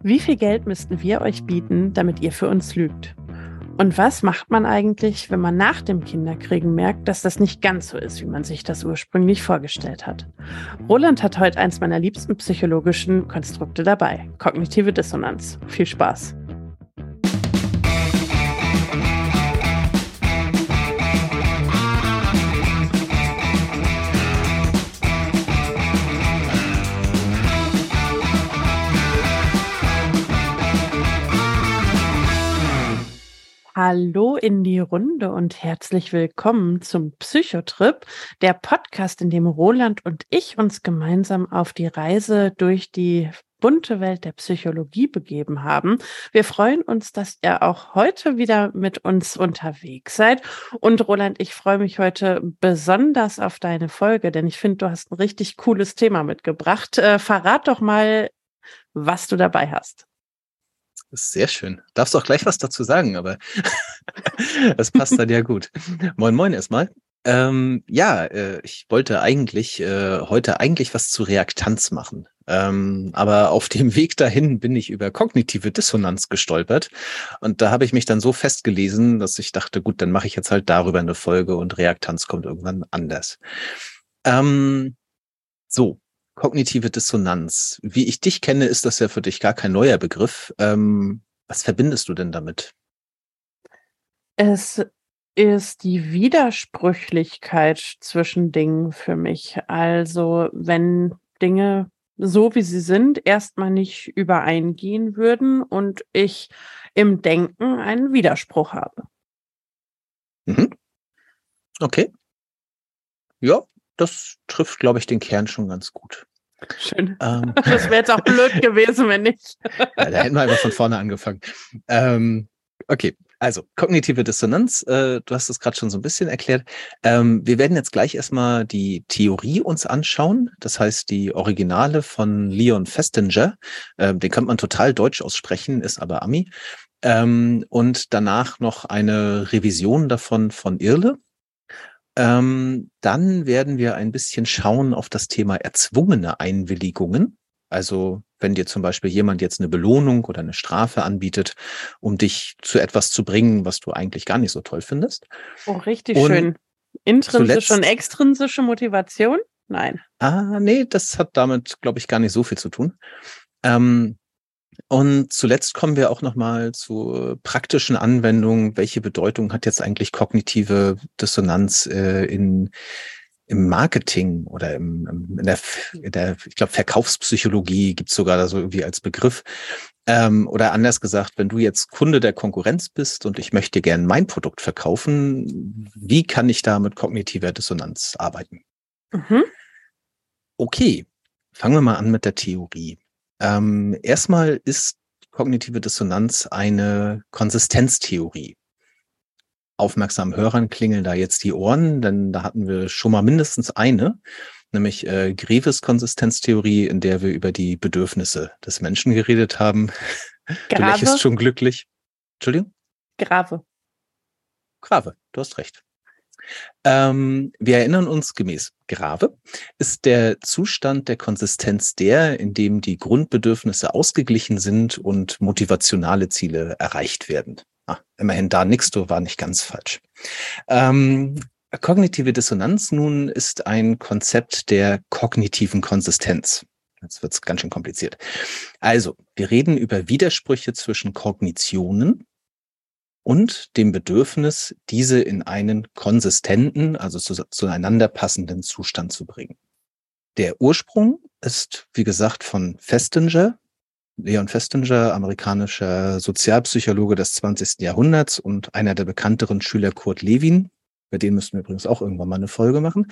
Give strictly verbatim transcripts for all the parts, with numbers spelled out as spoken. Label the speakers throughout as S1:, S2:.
S1: Wie viel Geld müssten wir euch bieten, damit ihr für uns lügt? Und was macht man eigentlich, wenn man nach dem Kinderkriegen merkt, dass das nicht ganz so ist, wie man sich das ursprünglich vorgestellt hat? Roland hat heute eins meiner liebsten psychologischen Konstrukte dabei: kognitive Dissonanz. Viel Spaß! Hallo in die Runde und herzlich willkommen zum Psychotrip, der Podcast, in dem Roland und ich uns gemeinsam auf die Reise durch die bunte Welt der Psychologie begeben haben. Wir freuen uns, dass ihr auch heute wieder mit uns unterwegs seid. Und Roland, ich freue mich heute besonders auf deine Folge, denn ich finde, du hast ein richtig cooles Thema mitgebracht. Äh, verrat doch mal, was du dabei hast.
S2: Das ist sehr schön. Darfst du auch gleich was dazu sagen, aber das passt dann ja gut. Moin, moin erstmal. Ähm, ja, äh, ich wollte eigentlich äh, heute eigentlich was zu Reaktanz machen. Ähm, aber auf dem Weg dahin bin ich über kognitive Dissonanz gestolpert. Und da habe ich mich dann so festgelesen, dass ich dachte, gut, dann mache ich jetzt halt darüber eine Folge und Reaktanz kommt irgendwann anders. Ähm, so. Kognitive Dissonanz. Wie ich dich kenne, ist das ja für dich gar kein neuer Begriff. Ähm, was verbindest du denn damit?
S1: Es ist die Widersprüchlichkeit zwischen Dingen für mich. Also wenn Dinge so, wie sie sind, erstmal nicht übereingehen würden und ich im Denken einen Widerspruch habe.
S2: Mhm. Okay. Ja, das trifft, glaube ich, den Kern schon ganz gut.
S1: Schön. Ähm. Das wäre jetzt auch blöd gewesen, wenn nicht.
S2: Ja, da hätten wir einfach von vorne angefangen. Ähm, okay, also kognitive Dissonanz, äh, du hast es gerade schon so ein bisschen erklärt. Ähm, wir werden jetzt gleich erstmal die Theorie uns anschauen. Das heißt, die Originale von Leon Festinger. Äh, den könnte man total deutsch aussprechen, ist aber Ami. Ähm, und danach noch eine Revision davon von Irle. Ähm, dann werden wir ein bisschen schauen auf das Thema erzwungene Einwilligungen. Also wenn dir zum Beispiel jemand jetzt eine Belohnung oder eine Strafe anbietet, um dich zu etwas zu bringen, was du eigentlich gar nicht so toll findest.
S1: Oh, richtig und schön. Intrinsische und extrinsische Motivation? Nein.
S2: Ah, nee, das hat damit, glaube ich, gar nicht so viel zu tun. Ähm, Und zuletzt kommen wir auch nochmal zu praktischen Anwendungen. Welche Bedeutung hat jetzt eigentlich kognitive Dissonanz äh, in, im Marketing oder im, in der, in der ich glaube, Verkaufspsychologie gibt's sogar da so irgendwie als Begriff. Ähm, oder anders gesagt, wenn du jetzt Kunde der Konkurrenz bist und ich möchte gerne mein Produkt verkaufen, wie kann ich da mit kognitiver Dissonanz arbeiten?
S1: Mhm.
S2: Okay, fangen wir mal an mit der Theorie. Ähm, erstmal ist kognitive Dissonanz eine Konsistenztheorie. Aufmerksamen Hörern klingeln da jetzt die Ohren, denn da hatten wir schon mal mindestens eine, nämlich äh, Greves Konsistenztheorie, in der wir über die Bedürfnisse des Menschen geredet haben.
S1: Grave.
S2: Du lächelst schon glücklich. Entschuldigung?
S1: Grave.
S2: Grave, du hast recht. Ähm, wir erinnern uns, gemäß Grave ist der Zustand der Konsistenz der, in dem die Grundbedürfnisse ausgeglichen sind und motivationale Ziele erreicht werden. Ah, immerhin da nix, du war nicht ganz falsch. Ähm, kognitive Dissonanz nun ist ein Konzept der kognitiven Konsistenz. Jetzt wird's ganz schön kompliziert. Also, wir reden über Widersprüche zwischen Kognitionen und dem Bedürfnis, diese in einen konsistenten, also zu, zueinander passenden Zustand zu bringen. Der Ursprung ist, wie gesagt, von Festinger, Leon Festinger, amerikanischer Sozialpsychologe des zwanzigsten Jahrhunderts und einer der bekannteren Schüler Kurt Lewin. Bei denen müssten wir übrigens auch irgendwann mal eine Folge machen.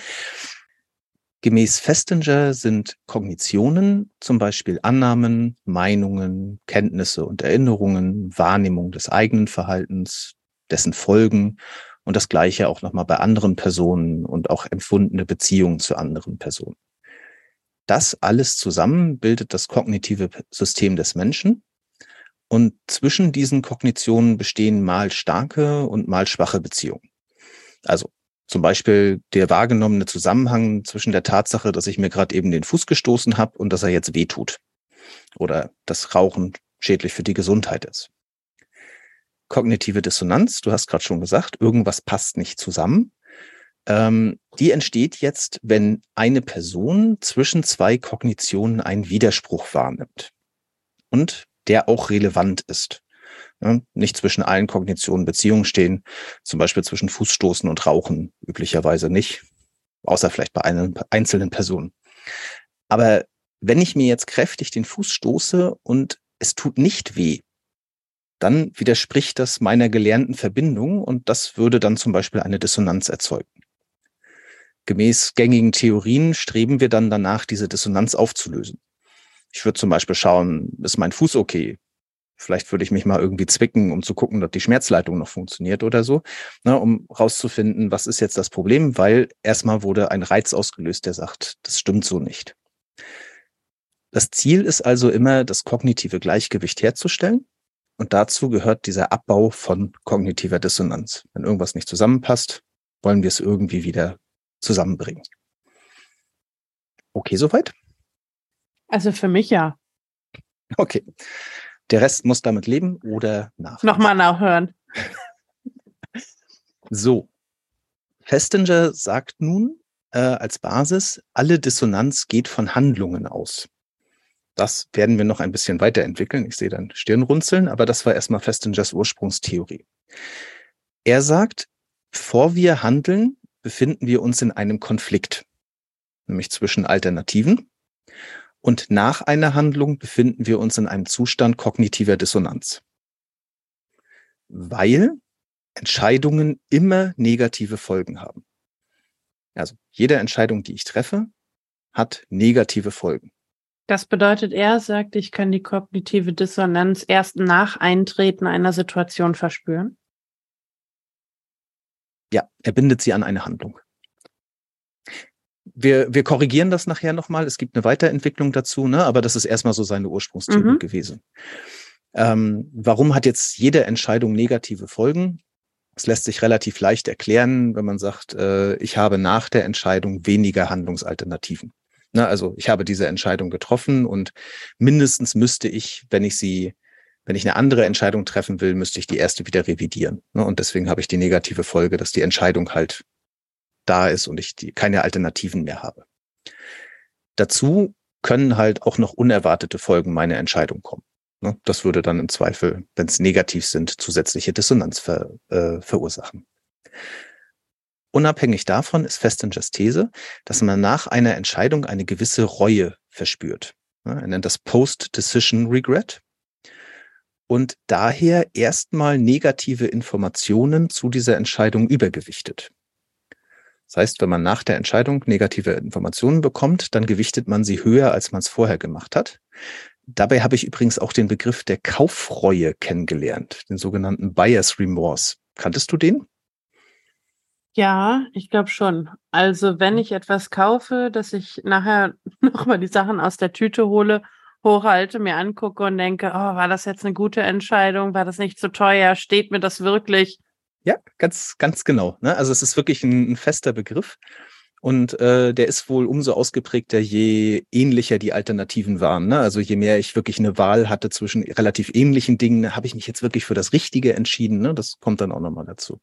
S2: Gemäß Festinger sind Kognitionen zum Beispiel Annahmen, Meinungen, Kenntnisse und Erinnerungen, Wahrnehmung des eigenen Verhaltens, dessen Folgen und das Gleiche auch nochmal bei anderen Personen und auch empfundene Beziehungen zu anderen Personen. Das alles zusammen bildet das kognitive System des Menschen und zwischen diesen Kognitionen bestehen mal starke und mal schwache Beziehungen. Also zum Beispiel der wahrgenommene Zusammenhang zwischen der Tatsache, dass ich mir gerade eben den Fuß gestoßen habe und dass er jetzt wehtut. Oder das Rauchen schädlich für die Gesundheit ist. Kognitive Dissonanz, du hast gerade schon gesagt, irgendwas passt nicht zusammen. Ähm, die entsteht jetzt, wenn eine Person zwischen zwei Kognitionen einen Widerspruch wahrnimmt und der auch relevant ist. Ja, nicht zwischen allen Kognitionen Beziehungen stehen, zum Beispiel zwischen Fußstoßen und Rauchen üblicherweise nicht, außer vielleicht bei einem, einzelnen Personen. Aber wenn ich mir jetzt kräftig den Fuß stoße und es tut nicht weh, dann widerspricht das meiner gelernten Verbindung und das würde dann zum Beispiel eine Dissonanz erzeugen. Gemäß gängigen Theorien streben wir dann danach, diese Dissonanz aufzulösen. Ich würde zum Beispiel schauen, ist mein Fuß okay? Vielleicht würde ich mich mal irgendwie zwicken, um zu gucken, ob die Schmerzleitung noch funktioniert oder so, ne, um rauszufinden, was ist jetzt das Problem, weil erstmal wurde ein Reiz ausgelöst, der sagt, das stimmt so nicht. Das Ziel ist also immer, das kognitive Gleichgewicht herzustellen und dazu gehört dieser Abbau von kognitiver Dissonanz. Wenn irgendwas nicht zusammenpasst, wollen wir es irgendwie wieder zusammenbringen. Okay, soweit?
S1: Also für mich ja.
S2: Okay. Der Rest muss damit leben oder nachlesen.
S1: Nochmal nachhören.
S2: So. Festinger sagt nun äh, als Basis, alle Dissonanz geht von Handlungen aus. Das werden wir noch ein bisschen weiterentwickeln. Ich sehe dann Stirnrunzeln, aber das war erstmal Festingers Ursprungstheorie. Er sagt, bevor wir handeln, befinden wir uns in einem Konflikt, nämlich zwischen Alternativen. Und nach einer Handlung befinden wir uns in einem Zustand kognitiver Dissonanz. Weil Entscheidungen immer negative Folgen haben. Also jede Entscheidung, die ich treffe, hat negative Folgen.
S1: Das bedeutet, er sagt, ich kann die kognitive Dissonanz erst nach Eintreten einer Situation verspüren?
S2: Ja, er bindet sie an eine Handlung. Wir, wir korrigieren das nachher nochmal. Es gibt eine Weiterentwicklung dazu, ne? Aber das ist erstmal so seine Ursprungstheorie mhm. gewesen. Ähm, warum hat jetzt jede Entscheidung negative Folgen? Das lässt sich relativ leicht erklären, wenn man sagt, äh, ich habe nach der Entscheidung weniger Handlungsalternativen. Ne? Also ich habe diese Entscheidung getroffen und mindestens müsste ich, wenn ich sie, wenn ich eine andere Entscheidung treffen will, müsste ich die erste wieder revidieren. Ne? Und deswegen habe ich die negative Folge, dass die Entscheidung halt da ist und ich die, keine Alternativen mehr habe. Dazu können halt auch noch unerwartete Folgen meiner Entscheidung kommen. Ne? Das würde dann im Zweifel, wenn es negativ sind, zusätzliche Dissonanz ver, äh, verursachen. Unabhängig davon ist Festingers These, dass man nach einer Entscheidung eine gewisse Reue verspürt. Ja, er nennt das Post-Decision Regret und daher erstmal negative Informationen zu dieser Entscheidung übergewichtet. Das heißt, wenn man nach der Entscheidung negative Informationen bekommt, dann gewichtet man sie höher, als man es vorher gemacht hat. Dabei habe ich übrigens auch den Begriff der Kaufreue kennengelernt, den sogenannten Buyer's Remorse. Kanntest du den?
S1: Ja, ich glaube schon. Also wenn ich etwas kaufe, dass ich nachher nochmal die Sachen aus der Tüte hole, hochhalte, mir angucke und denke, oh, war das jetzt eine gute Entscheidung? War das nicht zu teuer? Steht mir das wirklich?
S2: Ja, ganz, ganz genau. Ne? Also es ist wirklich ein, ein fester Begriff und äh, der ist wohl umso ausgeprägter, je ähnlicher die Alternativen waren. Ne? Also je mehr ich wirklich eine Wahl hatte zwischen relativ ähnlichen Dingen, habe ich mich jetzt wirklich für das Richtige entschieden. Ne? Das kommt dann auch nochmal dazu.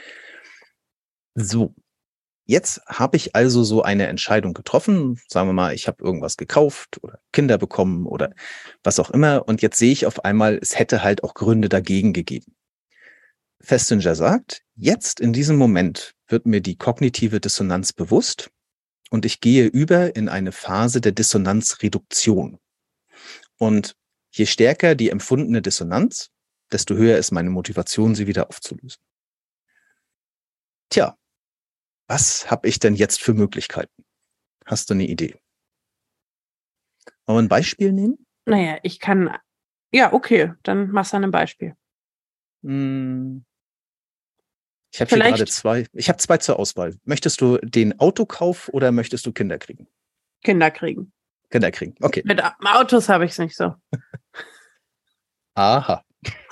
S2: So, jetzt habe ich also so eine Entscheidung getroffen. Sagen wir mal, ich habe irgendwas gekauft oder Kinder bekommen oder was auch immer. Und jetzt sehe ich auf einmal, es hätte halt auch Gründe dagegen gegeben. Festinger sagt, jetzt in diesem Moment wird mir die kognitive Dissonanz bewusst und ich gehe über in eine Phase der Dissonanzreduktion. Und je stärker die empfundene Dissonanz, desto höher ist meine Motivation, sie wieder aufzulösen. Tja, was habe ich denn jetzt für Möglichkeiten? Hast du eine Idee? Wollen wir ein Beispiel nehmen?
S1: Naja, ich kann, ja, okay, dann machst du ein Beispiel.
S2: Hm. Ich habe hier gerade zwei, ich habe zwei zur Auswahl. Möchtest du den Autokauf oder möchtest du Kinder kriegen?
S1: Kinder kriegen.
S2: Kinder kriegen, okay.
S1: Mit Autos habe ich es nicht so.
S2: Aha.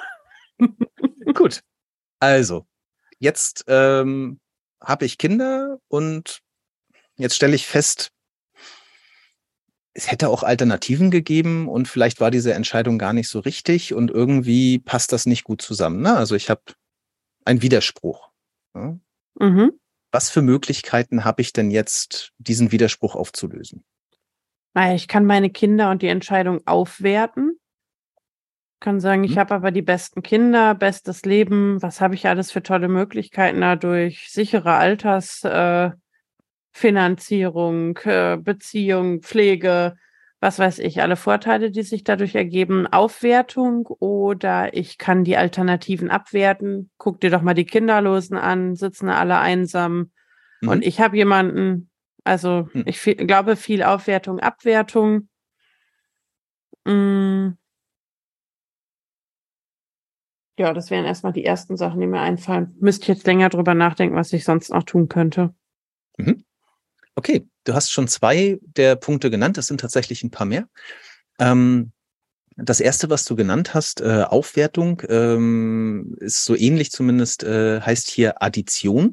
S2: Gut. Also, jetzt ähm, habe ich Kinder und jetzt stelle ich fest, es hätte auch Alternativen gegeben und vielleicht war diese Entscheidung gar nicht so richtig und irgendwie passt das nicht gut zusammen. Ne? Also ich habe einen Widerspruch. Ja?
S1: Mhm.
S2: Was für Möglichkeiten habe ich denn jetzt, diesen Widerspruch aufzulösen?
S1: Naja, ich kann meine Kinder und die Entscheidung aufwerten. Kann sagen, ich
S2: Hm?
S1: habe aber die besten Kinder, bestes Leben. Was habe ich alles für tolle Möglichkeiten dadurch? Sichere Altersfinanzierung, äh, Finanzierung, äh, Beziehung, Pflege, was weiß ich, alle Vorteile, die sich dadurch ergeben. Aufwertung oder ich kann die Alternativen abwerten. Guck dir doch mal die Kinderlosen an, sitzen alle einsam und
S2: Mhm.
S1: ich habe jemanden. Also
S2: Hm.
S1: ich viel, glaube viel Aufwertung, Abwertung. Mm. Ja, das wären erstmal die ersten Sachen, die mir einfallen. Müsste ich jetzt länger drüber nachdenken, was ich sonst noch tun könnte.
S2: Mhm. Okay, du hast schon zwei der Punkte genannt. Es sind tatsächlich ein paar mehr. Ähm, das erste, was du genannt hast, äh, Aufwertung, ähm, ist so ähnlich zumindest, äh, heißt hier Addition.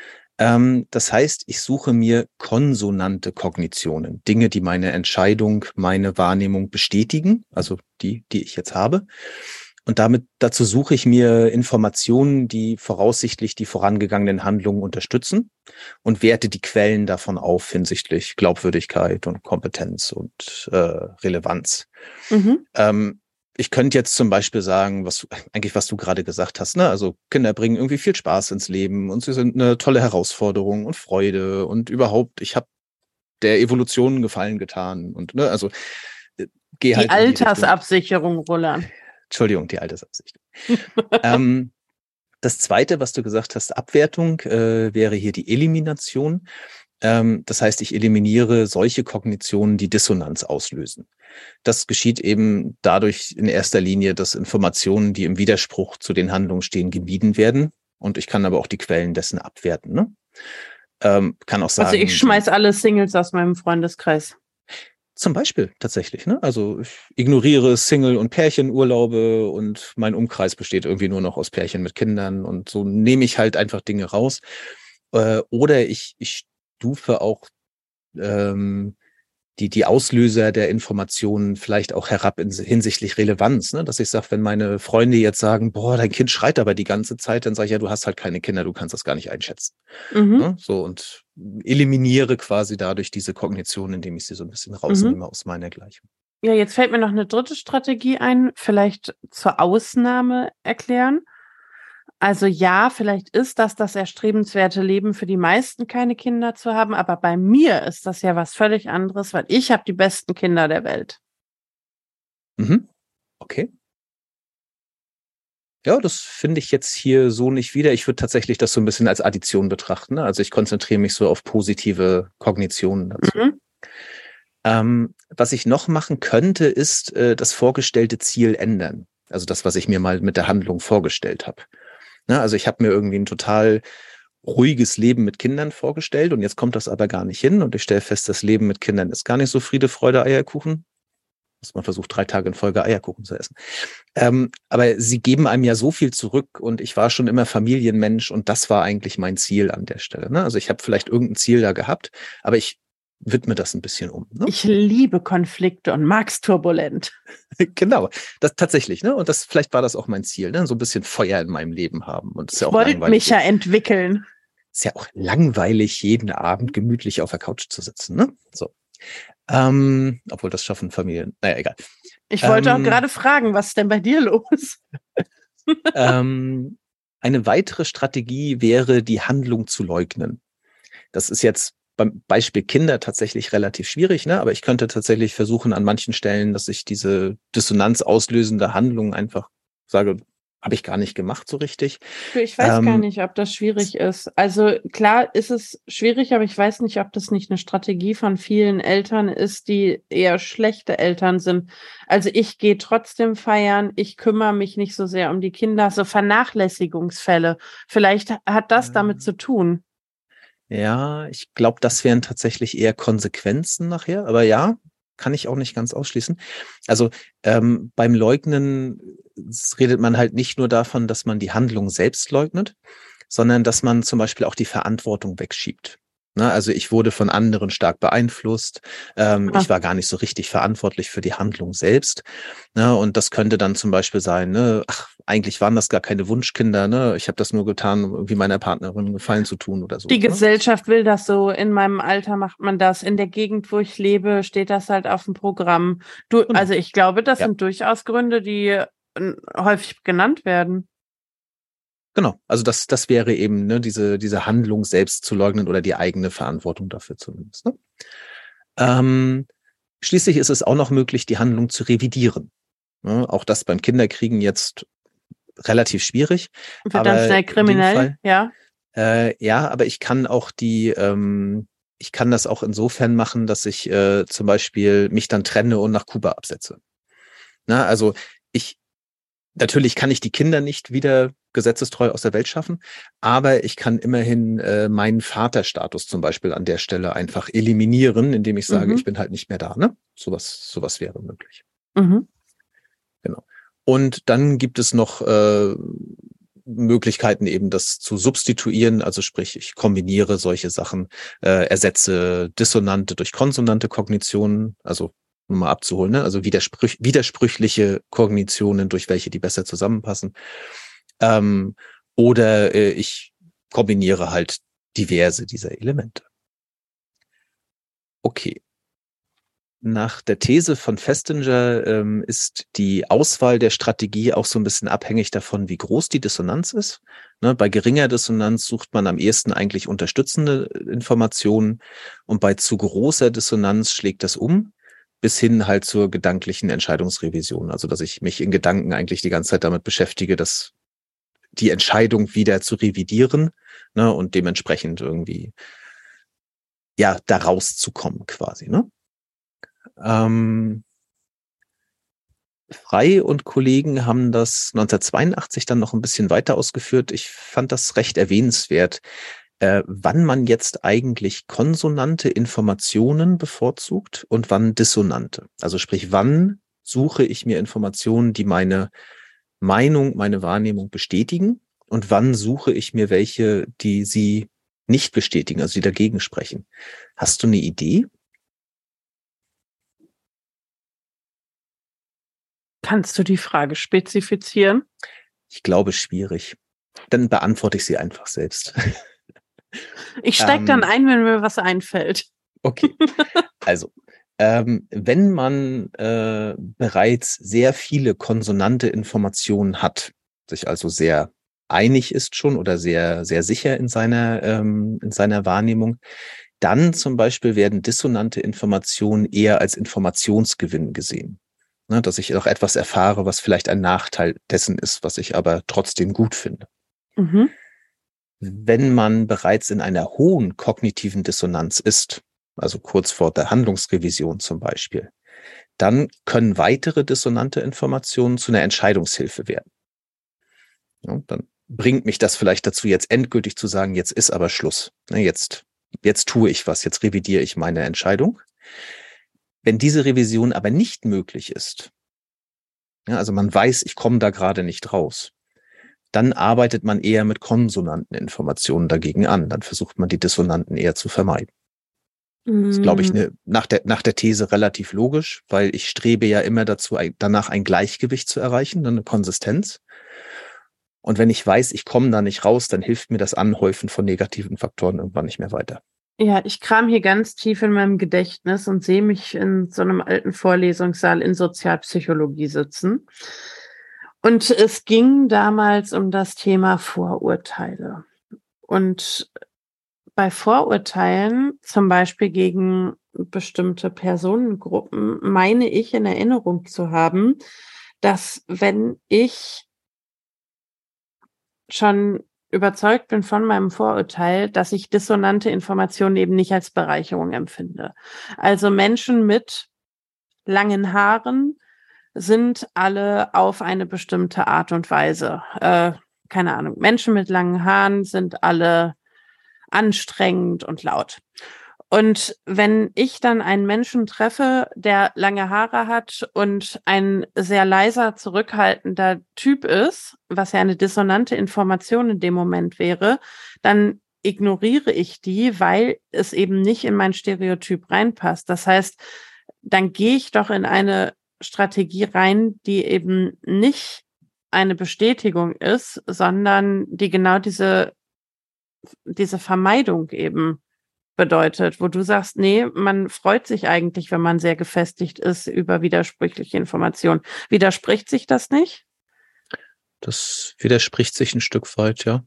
S2: Ähm, das heißt, ich suche mir konsonante Kognitionen, Dinge, die meine Entscheidung, meine Wahrnehmung bestätigen, also die, die ich jetzt habe. Und damit dazu suche ich mir Informationen, die voraussichtlich die vorangegangenen Handlungen unterstützen und werte die Quellen davon auf hinsichtlich Glaubwürdigkeit und Kompetenz und äh, Relevanz.
S1: Mhm.
S2: Ähm, ich könnte jetzt zum Beispiel sagen, was eigentlich, was du gerade gesagt hast, ne? Also Kinder bringen irgendwie viel Spaß ins Leben und sie sind eine tolle Herausforderung und Freude und überhaupt, ich habe der Evolution einen Gefallen getan und ne, also äh, geh
S1: Die
S2: halt in die Richtung.
S1: Altersabsicherung, Roland.
S2: Entschuldigung, die Altersabsicht. ähm, das Zweite, was du gesagt hast, Abwertung, äh, wäre hier die Elimination. Ähm, das heißt, ich eliminiere solche Kognitionen, die Dissonanz auslösen. Das geschieht eben dadurch in erster Linie, dass Informationen, die im Widerspruch zu den Handlungen stehen, gemieden werden. Und ich kann aber auch die Quellen dessen abwerten. Ne? Ähm, kann auch
S1: Also ich
S2: sagen, die
S1: schmeiß alle Singles aus meinem Freundeskreis.
S2: zum Beispiel tatsächlich. Ne? Also ich ignoriere Single- und Pärchenurlaube und mein Umkreis besteht irgendwie nur noch aus Pärchen mit Kindern und so nehme ich halt einfach Dinge raus. Äh, oder ich, ich stufe auch ähm, die, die Auslöser der Informationen vielleicht auch herab in, hinsichtlich Relevanz, ne? Dass ich sage, wenn meine Freunde jetzt sagen, boah, dein Kind schreit aber die ganze Zeit, dann sage ich, ja, du hast halt keine Kinder, du kannst das gar nicht einschätzen.
S1: Mhm.
S2: Ne? So und eliminiere quasi dadurch diese Kognition, indem ich sie so ein bisschen
S1: Mhm.
S2: rausnehme aus meiner Gleichung.
S1: Ja, jetzt fällt mir noch eine dritte Strategie ein, vielleicht zur Ausnahme erklären. Also ja, vielleicht ist das das erstrebenswerte Leben für die meisten, keine Kinder zu haben, aber bei mir ist das ja was völlig anderes, weil ich habe die besten Kinder der Welt.
S2: Mhm. Okay. Ja, das finde ich jetzt hier so nicht wieder. Ich würde tatsächlich das so ein bisschen als Addition betrachten. Ne? Also ich konzentriere mich so auf positive Kognitionen dazu.
S1: Mhm.
S2: Ähm, was ich noch machen könnte, ist äh, das vorgestellte Ziel ändern. Also das, was ich mir mal mit der Handlung vorgestellt habe. Ne? Also ich habe mir irgendwie ein total ruhiges Leben mit Kindern vorgestellt und jetzt kommt das aber gar nicht hin und ich stelle fest, das Leben mit Kindern ist gar nicht so Friede, Freude, Eierkuchen. Dass man versucht, drei Tage in Folge Eierkuchen zu essen. Ähm, aber sie geben einem ja so viel zurück und ich war schon immer Familienmensch und das war eigentlich mein Ziel an der Stelle. Ne? Also ich habe vielleicht irgendein Ziel da gehabt, aber ich widme das ein bisschen um. Ne?
S1: Ich liebe Konflikte und mag's turbulent.
S2: Genau, das tatsächlich. Ne? Und das vielleicht war das auch mein Ziel, ne? So ein bisschen Feuer in meinem Leben haben. Und es ist ja
S1: Ich
S2: auch
S1: wollte mich
S2: langweilig.
S1: ja entwickeln.
S2: Ist ja auch langweilig, jeden Abend gemütlich auf der Couch zu sitzen. Ne? So. Ähm, obwohl das schaffen Familien. Naja, egal.
S1: Ich wollte auch
S2: Ähm,
S1: gerade fragen, was ist denn bei dir los?
S2: ähm, eine weitere Strategie wäre, die Handlung zu leugnen. Das ist jetzt beim Beispiel Kinder tatsächlich relativ schwierig, ne? Aber ich könnte tatsächlich versuchen, an manchen Stellen, dass ich diese Dissonanz auslösende Handlung einfach sage, habe ich gar nicht gemacht so richtig.
S1: Du, ich weiß gar
S2: Ähm,
S1: nicht, ob das schwierig ist. Also klar ist es schwierig, aber ich weiß nicht, ob das nicht eine Strategie von vielen Eltern ist, die eher schlechte Eltern sind. Also ich gehe trotzdem feiern, ich kümmere mich nicht so sehr um die Kinder, so Vernachlässigungsfälle. Vielleicht hat das damit zu tun.
S2: ja, ich glaube, das wären tatsächlich eher Konsequenzen nachher, aber ja, kann ich auch nicht ganz ausschließen. Also ähm, beim Leugnen redet man halt nicht nur davon, dass man die Handlung selbst leugnet, sondern dass man zum Beispiel auch die Verantwortung wegschiebt. Ne? Also ich wurde von anderen stark beeinflusst. Ähm,
S1: Ah.
S2: Ich war gar nicht so richtig verantwortlich für die Handlung selbst. Ne? Und das könnte dann zum Beispiel sein, ne? Ach, eigentlich waren das gar keine Wunschkinder. Ne? Ich habe das nur getan, um irgendwie meiner Partnerin einen Gefallen zu tun oder so.
S1: Die
S2: Ne?
S1: Gesellschaft will das so, in meinem Alter macht man das, in der Gegend, wo ich lebe, steht das halt auf dem Programm. Du,
S2: Genau.
S1: also ich glaube, das
S2: Ja.
S1: sind durchaus Gründe, die äh, häufig genannt werden.
S2: Genau, also das, das wäre eben ne, diese, diese Handlung selbst zu leugnen oder die eigene Verantwortung dafür zumindest. Ne? Ähm, schließlich ist es auch noch möglich, die Handlung zu revidieren. Ne? Auch das beim Kinderkriegen jetzt relativ schwierig,
S1: Wird dann
S2: aber
S1: schnell
S2: in dem
S1: kriminell,
S2: Fall,
S1: ja.
S2: äh, ja, aber ich kann auch die, ähm, ich kann das auch insofern machen, dass ich äh, zum Beispiel mich dann trenne und nach Kuba absetze. Na, also ich Natürlich kann ich die Kinder nicht wieder gesetzestreu aus der Welt schaffen, aber ich kann immerhin äh, meinen Vaterstatus zum Beispiel an der Stelle einfach eliminieren, indem ich sage,
S1: Mhm.
S2: ich bin halt nicht mehr da. Ne? Sowas, sowas wäre möglich.
S1: Mhm.
S2: Genau. Und dann gibt es noch äh, Möglichkeiten eben, das zu substituieren. Also sprich, ich kombiniere solche Sachen, äh, ersetze dissonante durch konsonante Kognitionen, also um mal abzuholen, ne? Also widersprüch widersprüchliche Kognitionen, durch welche die besser zusammenpassen. Ähm, oder äh, ich kombiniere halt diverse dieser Elemente. Okay. Nach der These von Festinger ähm, ist die Auswahl der Strategie auch so ein bisschen abhängig davon, wie groß die Dissonanz ist. Ne, bei geringer Dissonanz sucht man am ehesten eigentlich unterstützende Informationen und bei zu großer Dissonanz schlägt das um, bis hin halt zur gedanklichen Entscheidungsrevision. Also dass ich mich in Gedanken eigentlich die ganze Zeit damit beschäftige, dass die Entscheidung wieder zu revidieren, ne, und dementsprechend irgendwie ja da rauszukommen quasi. Ne? Ähm, Frey und Kollegen haben das neunzehnhundertzweiundachtzig dann noch ein bisschen weiter ausgeführt. Ich fand das recht erwähnenswert, äh, wann man jetzt eigentlich konsonante Informationen bevorzugt und wann dissonante. Also sprich, wann suche ich mir Informationen, die meine Meinung, meine Wahrnehmung bestätigen und wann suche ich mir welche, die sie nicht bestätigen, also die dagegen sprechen. Hast du eine Idee?
S1: Kannst du die Frage spezifizieren?
S2: Ich glaube, schwierig. Dann beantworte ich sie einfach selbst.
S1: Ich steige dann
S2: ähm,
S1: ein, wenn mir was einfällt.
S2: okay, also ähm, wenn man äh, bereits sehr viele konsonante Informationen hat, sich also sehr einig ist schon oder sehr sehr sicher in seiner ähm, in seiner Wahrnehmung, dann zum Beispiel werden dissonante Informationen eher als Informationsgewinn gesehen. Ne, dass ich auch etwas erfahre, was vielleicht ein Nachteil dessen ist, was ich aber trotzdem gut finde.
S1: Mhm.
S2: Wenn man bereits in einer hohen kognitiven Dissonanz ist, also kurz vor der Handlungsrevision zum Beispiel, dann können weitere dissonante Informationen zu einer Entscheidungshilfe werden. Ja, dann bringt mich das vielleicht dazu, jetzt endgültig zu sagen, jetzt ist aber Schluss. Jetzt, jetzt tue ich was, jetzt revidiere ich meine Entscheidung. Wenn diese Revision aber nicht möglich ist, ja, also man weiß, ich komme da gerade nicht raus, dann arbeitet man eher mit konsonanten Informationen dagegen an. Dann versucht man, die Dissonanten eher zu vermeiden. Das ist, glaube ich,
S1: Mhm.
S2: eine, nach, der, nach der These relativ logisch, weil ich strebe ja immer dazu, ein, danach ein Gleichgewicht zu erreichen, eine Konsistenz. Und wenn ich weiß, ich komme da nicht raus, dann hilft mir das Anhäufen von negativen Faktoren irgendwann nicht mehr weiter.
S1: Ja, ich kram hier ganz tief in meinem Gedächtnis und sehe mich in so einem alten Vorlesungssaal in Sozialpsychologie sitzen. Und es ging damals um das Thema Vorurteile. Und bei Vorurteilen, zum Beispiel gegen bestimmte Personengruppen, meine ich in Erinnerung zu haben, dass wenn ich schon überzeugt bin von meinem Vorurteil, dass ich dissonante Informationen eben nicht als Bereicherung empfinde. Also Menschen mit langen Haaren sind alle auf eine bestimmte Art und Weise. Äh, keine Ahnung. Menschen mit langen Haaren sind alle anstrengend und laut. Und wenn ich dann einen Menschen treffe, der lange Haare hat und ein sehr leiser, zurückhaltender Typ ist, was ja eine dissonante Information in dem Moment wäre, dann ignoriere ich die, weil es eben nicht in mein Stereotyp reinpasst. Das heißt, dann gehe ich doch in eine Strategie rein, die eben nicht eine Bestätigung ist, sondern die genau diese, diese Vermeidung eben bedeutet, wo du sagst, nee, man freut sich eigentlich, wenn man sehr gefestigt ist über widersprüchliche Informationen. Widerspricht sich das nicht?
S2: Das widerspricht sich ein Stück weit, ja.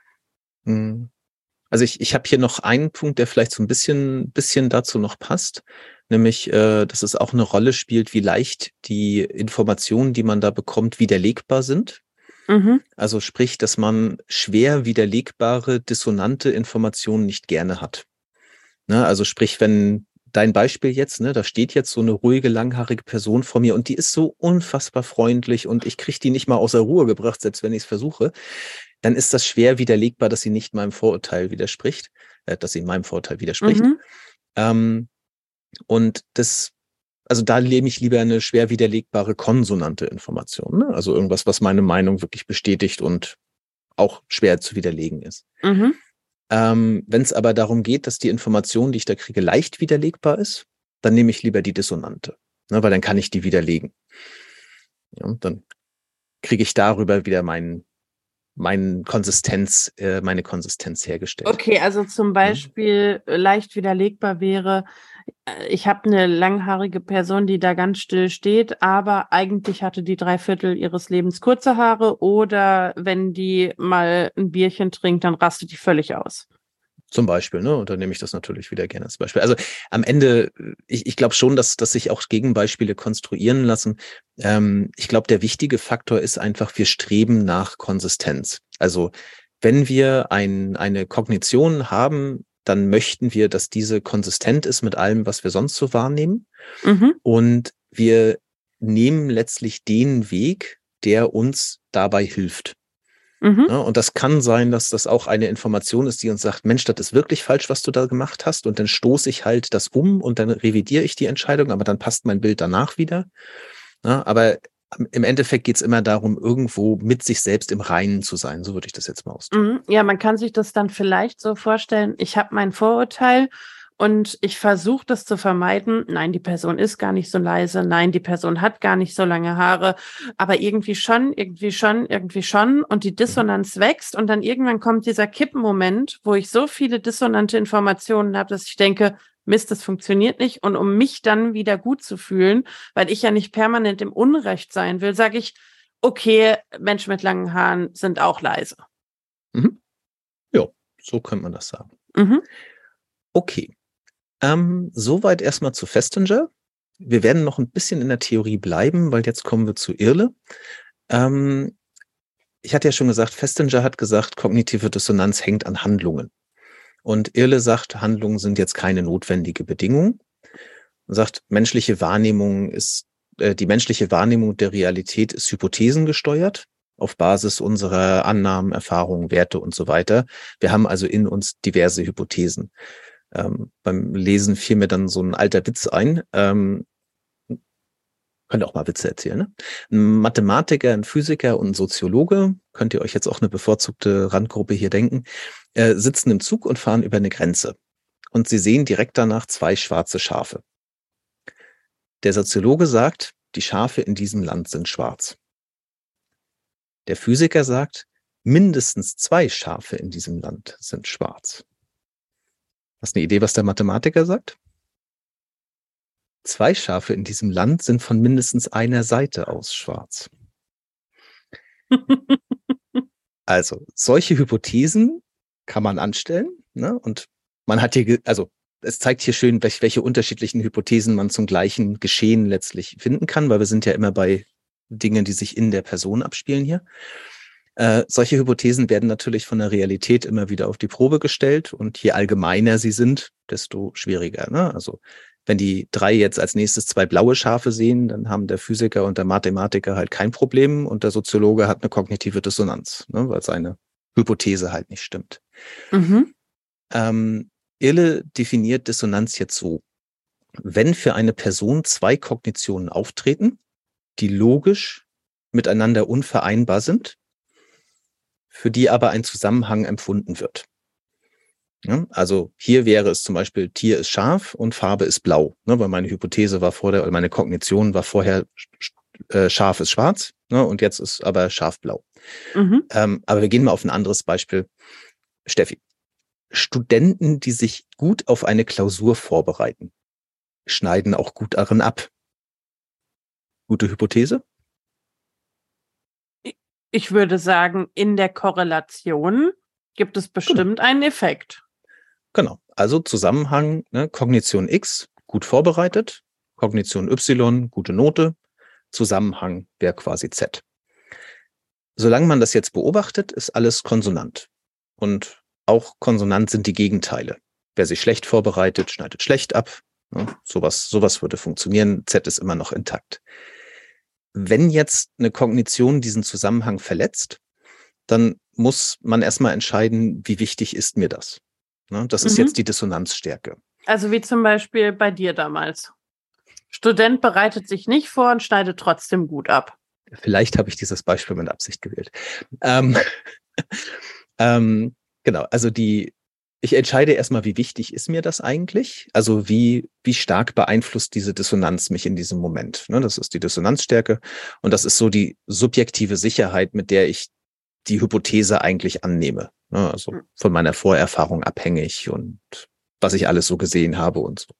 S2: Also ich, ich habe hier noch einen Punkt, der vielleicht so ein bisschen, bisschen dazu noch passt, nämlich, äh, dass es auch eine Rolle spielt, wie leicht die Informationen, die man da bekommt, widerlegbar sind.
S1: Mhm.
S2: Also sprich, dass man schwer widerlegbare, dissonante Informationen nicht gerne hat. Ne? Also sprich, wenn dein Beispiel jetzt, ne, da steht jetzt so eine ruhige, langhaarige Person vor mir und die ist so unfassbar freundlich und ich kriege die nicht mal außer Ruhe gebracht, selbst wenn ich es versuche, dann ist das schwer widerlegbar, dass sie nicht meinem Vorurteil widerspricht, äh, dass sie meinem Vorurteil widerspricht.
S1: Mhm.
S2: Ähm, und das, also da nehme ich lieber eine schwer widerlegbare konsonante Information, ne? Also irgendwas, was meine Meinung wirklich bestätigt und auch schwer zu widerlegen ist.
S1: Mhm.
S2: Ähm, wenn es aber darum geht, dass die Information, die ich da kriege, leicht widerlegbar ist, dann nehme ich lieber die dissonante, ne? Weil dann kann ich die widerlegen. Ja, und dann kriege ich darüber wieder meinen mein Konsistenz, äh, meine Konsistenz hergestellt.
S1: Okay, also zum Beispiel ja. leicht widerlegbar wäre, ich habe eine langhaarige Person, die da ganz still steht, aber eigentlich hatte die drei Viertel ihres Lebens kurze Haare oder wenn die mal ein Bierchen trinkt, dann rastet die völlig aus.
S2: Zum Beispiel, ne? Und dann nehme ich das natürlich wieder gerne als Beispiel. Also am Ende, ich, ich glaube schon, dass, dass sich auch Gegenbeispiele konstruieren lassen. Ähm, ich glaube, der wichtige Faktor ist einfach, wir streben nach Konsistenz. Also wenn wir ein, eine Kognition haben, dann möchten wir, dass diese konsistent ist mit allem, was wir sonst so wahrnehmen.
S1: Mhm.
S2: Und wir nehmen letztlich den Weg, der uns dabei hilft.
S1: Mhm.
S2: Ja, und das kann sein, dass das auch eine Information ist, die uns sagt, Mensch, das ist wirklich falsch, was du da gemacht hast. Und dann stoße ich halt das um und dann revidiere ich die Entscheidung, aber dann passt mein Bild danach wieder. Ja, aber im Endeffekt geht es immer darum, irgendwo mit sich selbst im Reinen zu sein. So würde ich das jetzt mal ausdrücken.
S1: Ja, man kann sich das dann vielleicht so vorstellen, ich habe mein Vorurteil und ich versuche das zu vermeiden. Nein, die Person ist gar nicht so leise. Nein, die Person hat gar nicht so lange Haare. Aber irgendwie schon, irgendwie schon, irgendwie schon. Und die Dissonanz wächst. Und dann irgendwann kommt dieser Kippmoment, wo ich so viele dissonante Informationen habe, dass ich denke, Mist, das funktioniert nicht. Und um mich dann wieder gut zu fühlen, weil ich ja nicht permanent im Unrecht sein will, sage ich, okay, Menschen mit langen Haaren sind auch leise.
S2: Mhm. Ja, so könnte man das sagen.
S1: Mhm.
S2: Okay. Ähm, soweit erstmal zu Festinger. Wir werden noch ein bisschen in der Theorie bleiben, weil jetzt kommen wir zu Irle. Ähm, ich hatte ja schon gesagt, Festinger hat gesagt, kognitive Dissonanz hängt an Handlungen. Und Irle sagt, Handlungen sind jetzt keine notwendige Bedingung. Und sagt, menschliche Wahrnehmung ist, äh, die menschliche Wahrnehmung der Realität ist hypothesengesteuert auf Basis unserer Annahmen, Erfahrungen, Werte und so weiter. Wir haben also in uns diverse Hypothesen. Ähm, beim Lesen fiel mir dann so ein alter Witz ein. Ähm, könnt ihr auch mal Witze erzählen, ne? Ein Mathematiker, ein Physiker und ein Soziologe, könnt ihr euch jetzt auch eine bevorzugte Randgruppe hier denken, äh, sitzen im Zug und fahren über eine Grenze. Und sie sehen direkt danach zwei schwarze Schafe. Der Soziologe sagt, die Schafe in diesem Land sind schwarz. Der Physiker sagt, mindestens zwei Schafe in diesem Land sind schwarz. Hast du eine Idee, was der Mathematiker sagt? Zwei Schafe in diesem Land sind von mindestens einer Seite aus schwarz. Also, solche Hypothesen kann man anstellen, ne? Und man hat hier, also es zeigt hier schön, welche, welche unterschiedlichen Hypothesen man zum gleichen Geschehen letztlich finden kann, weil wir sind ja immer bei Dingen, die sich in der Person abspielen hier. Äh, solche Hypothesen werden natürlich von der Realität immer wieder auf die Probe gestellt und je allgemeiner sie sind, desto schwieriger, ne? Also wenn die drei jetzt als nächstes zwei blaue Schafe sehen, dann haben der Physiker und der Mathematiker halt kein Problem und der Soziologe hat eine kognitive Dissonanz, ne? Weil seine Hypothese halt nicht stimmt.
S1: Mhm.
S2: Ähm, Irle definiert Dissonanz jetzt so: Wenn für eine Person zwei Kognitionen auftreten, die logisch miteinander unvereinbar sind, für die aber ein Zusammenhang empfunden wird. Ja, also hier wäre es zum Beispiel, Tier ist scharf und Farbe ist blau, ne, weil meine Hypothese war vorher, oder meine Kognition war vorher, äh, scharf ist schwarz, ne, und jetzt ist aber scharf blau.
S1: Mhm.
S2: Ähm, aber wir gehen mal auf ein anderes Beispiel. Steffi, Studenten, die sich gut auf eine Klausur vorbereiten, schneiden auch gut darin ab. Gute Hypothese?
S1: Ich würde sagen, in der Korrelation gibt es
S2: Genau.
S1: bestimmt einen Effekt.
S2: Genau. Also Zusammenhang, ne, Kognition X, gut vorbereitet, Kognition Y, gute Note, Zusammenhang wäre quasi Z. Solange man das jetzt beobachtet, ist alles konsonant. Und auch konsonant sind die Gegenteile. Wer sich schlecht vorbereitet, schneidet schlecht ab. Ne, sowas, sowas würde funktionieren. Z ist immer noch intakt. Wenn jetzt eine Kognition diesen Zusammenhang verletzt, dann muss man erstmal entscheiden, wie wichtig ist mir das. Ne, das ist
S1: Mhm.
S2: jetzt die Dissonanzstärke.
S1: Also wie zum Beispiel bei dir damals. Student bereitet sich nicht vor und schneidet trotzdem gut ab.
S2: Vielleicht habe ich dieses Beispiel mit Absicht gewählt. Ähm, ähm, genau, also die, ich entscheide erstmal, wie wichtig ist mir das eigentlich? Also wie, wie stark beeinflusst diese Dissonanz mich in diesem Moment? Ne, das ist die Dissonanzstärke und das ist so die subjektive Sicherheit, mit der ich die Hypothese eigentlich annehme. Ne, also von meiner Vorerfahrung abhängig und was ich alles so gesehen habe und so.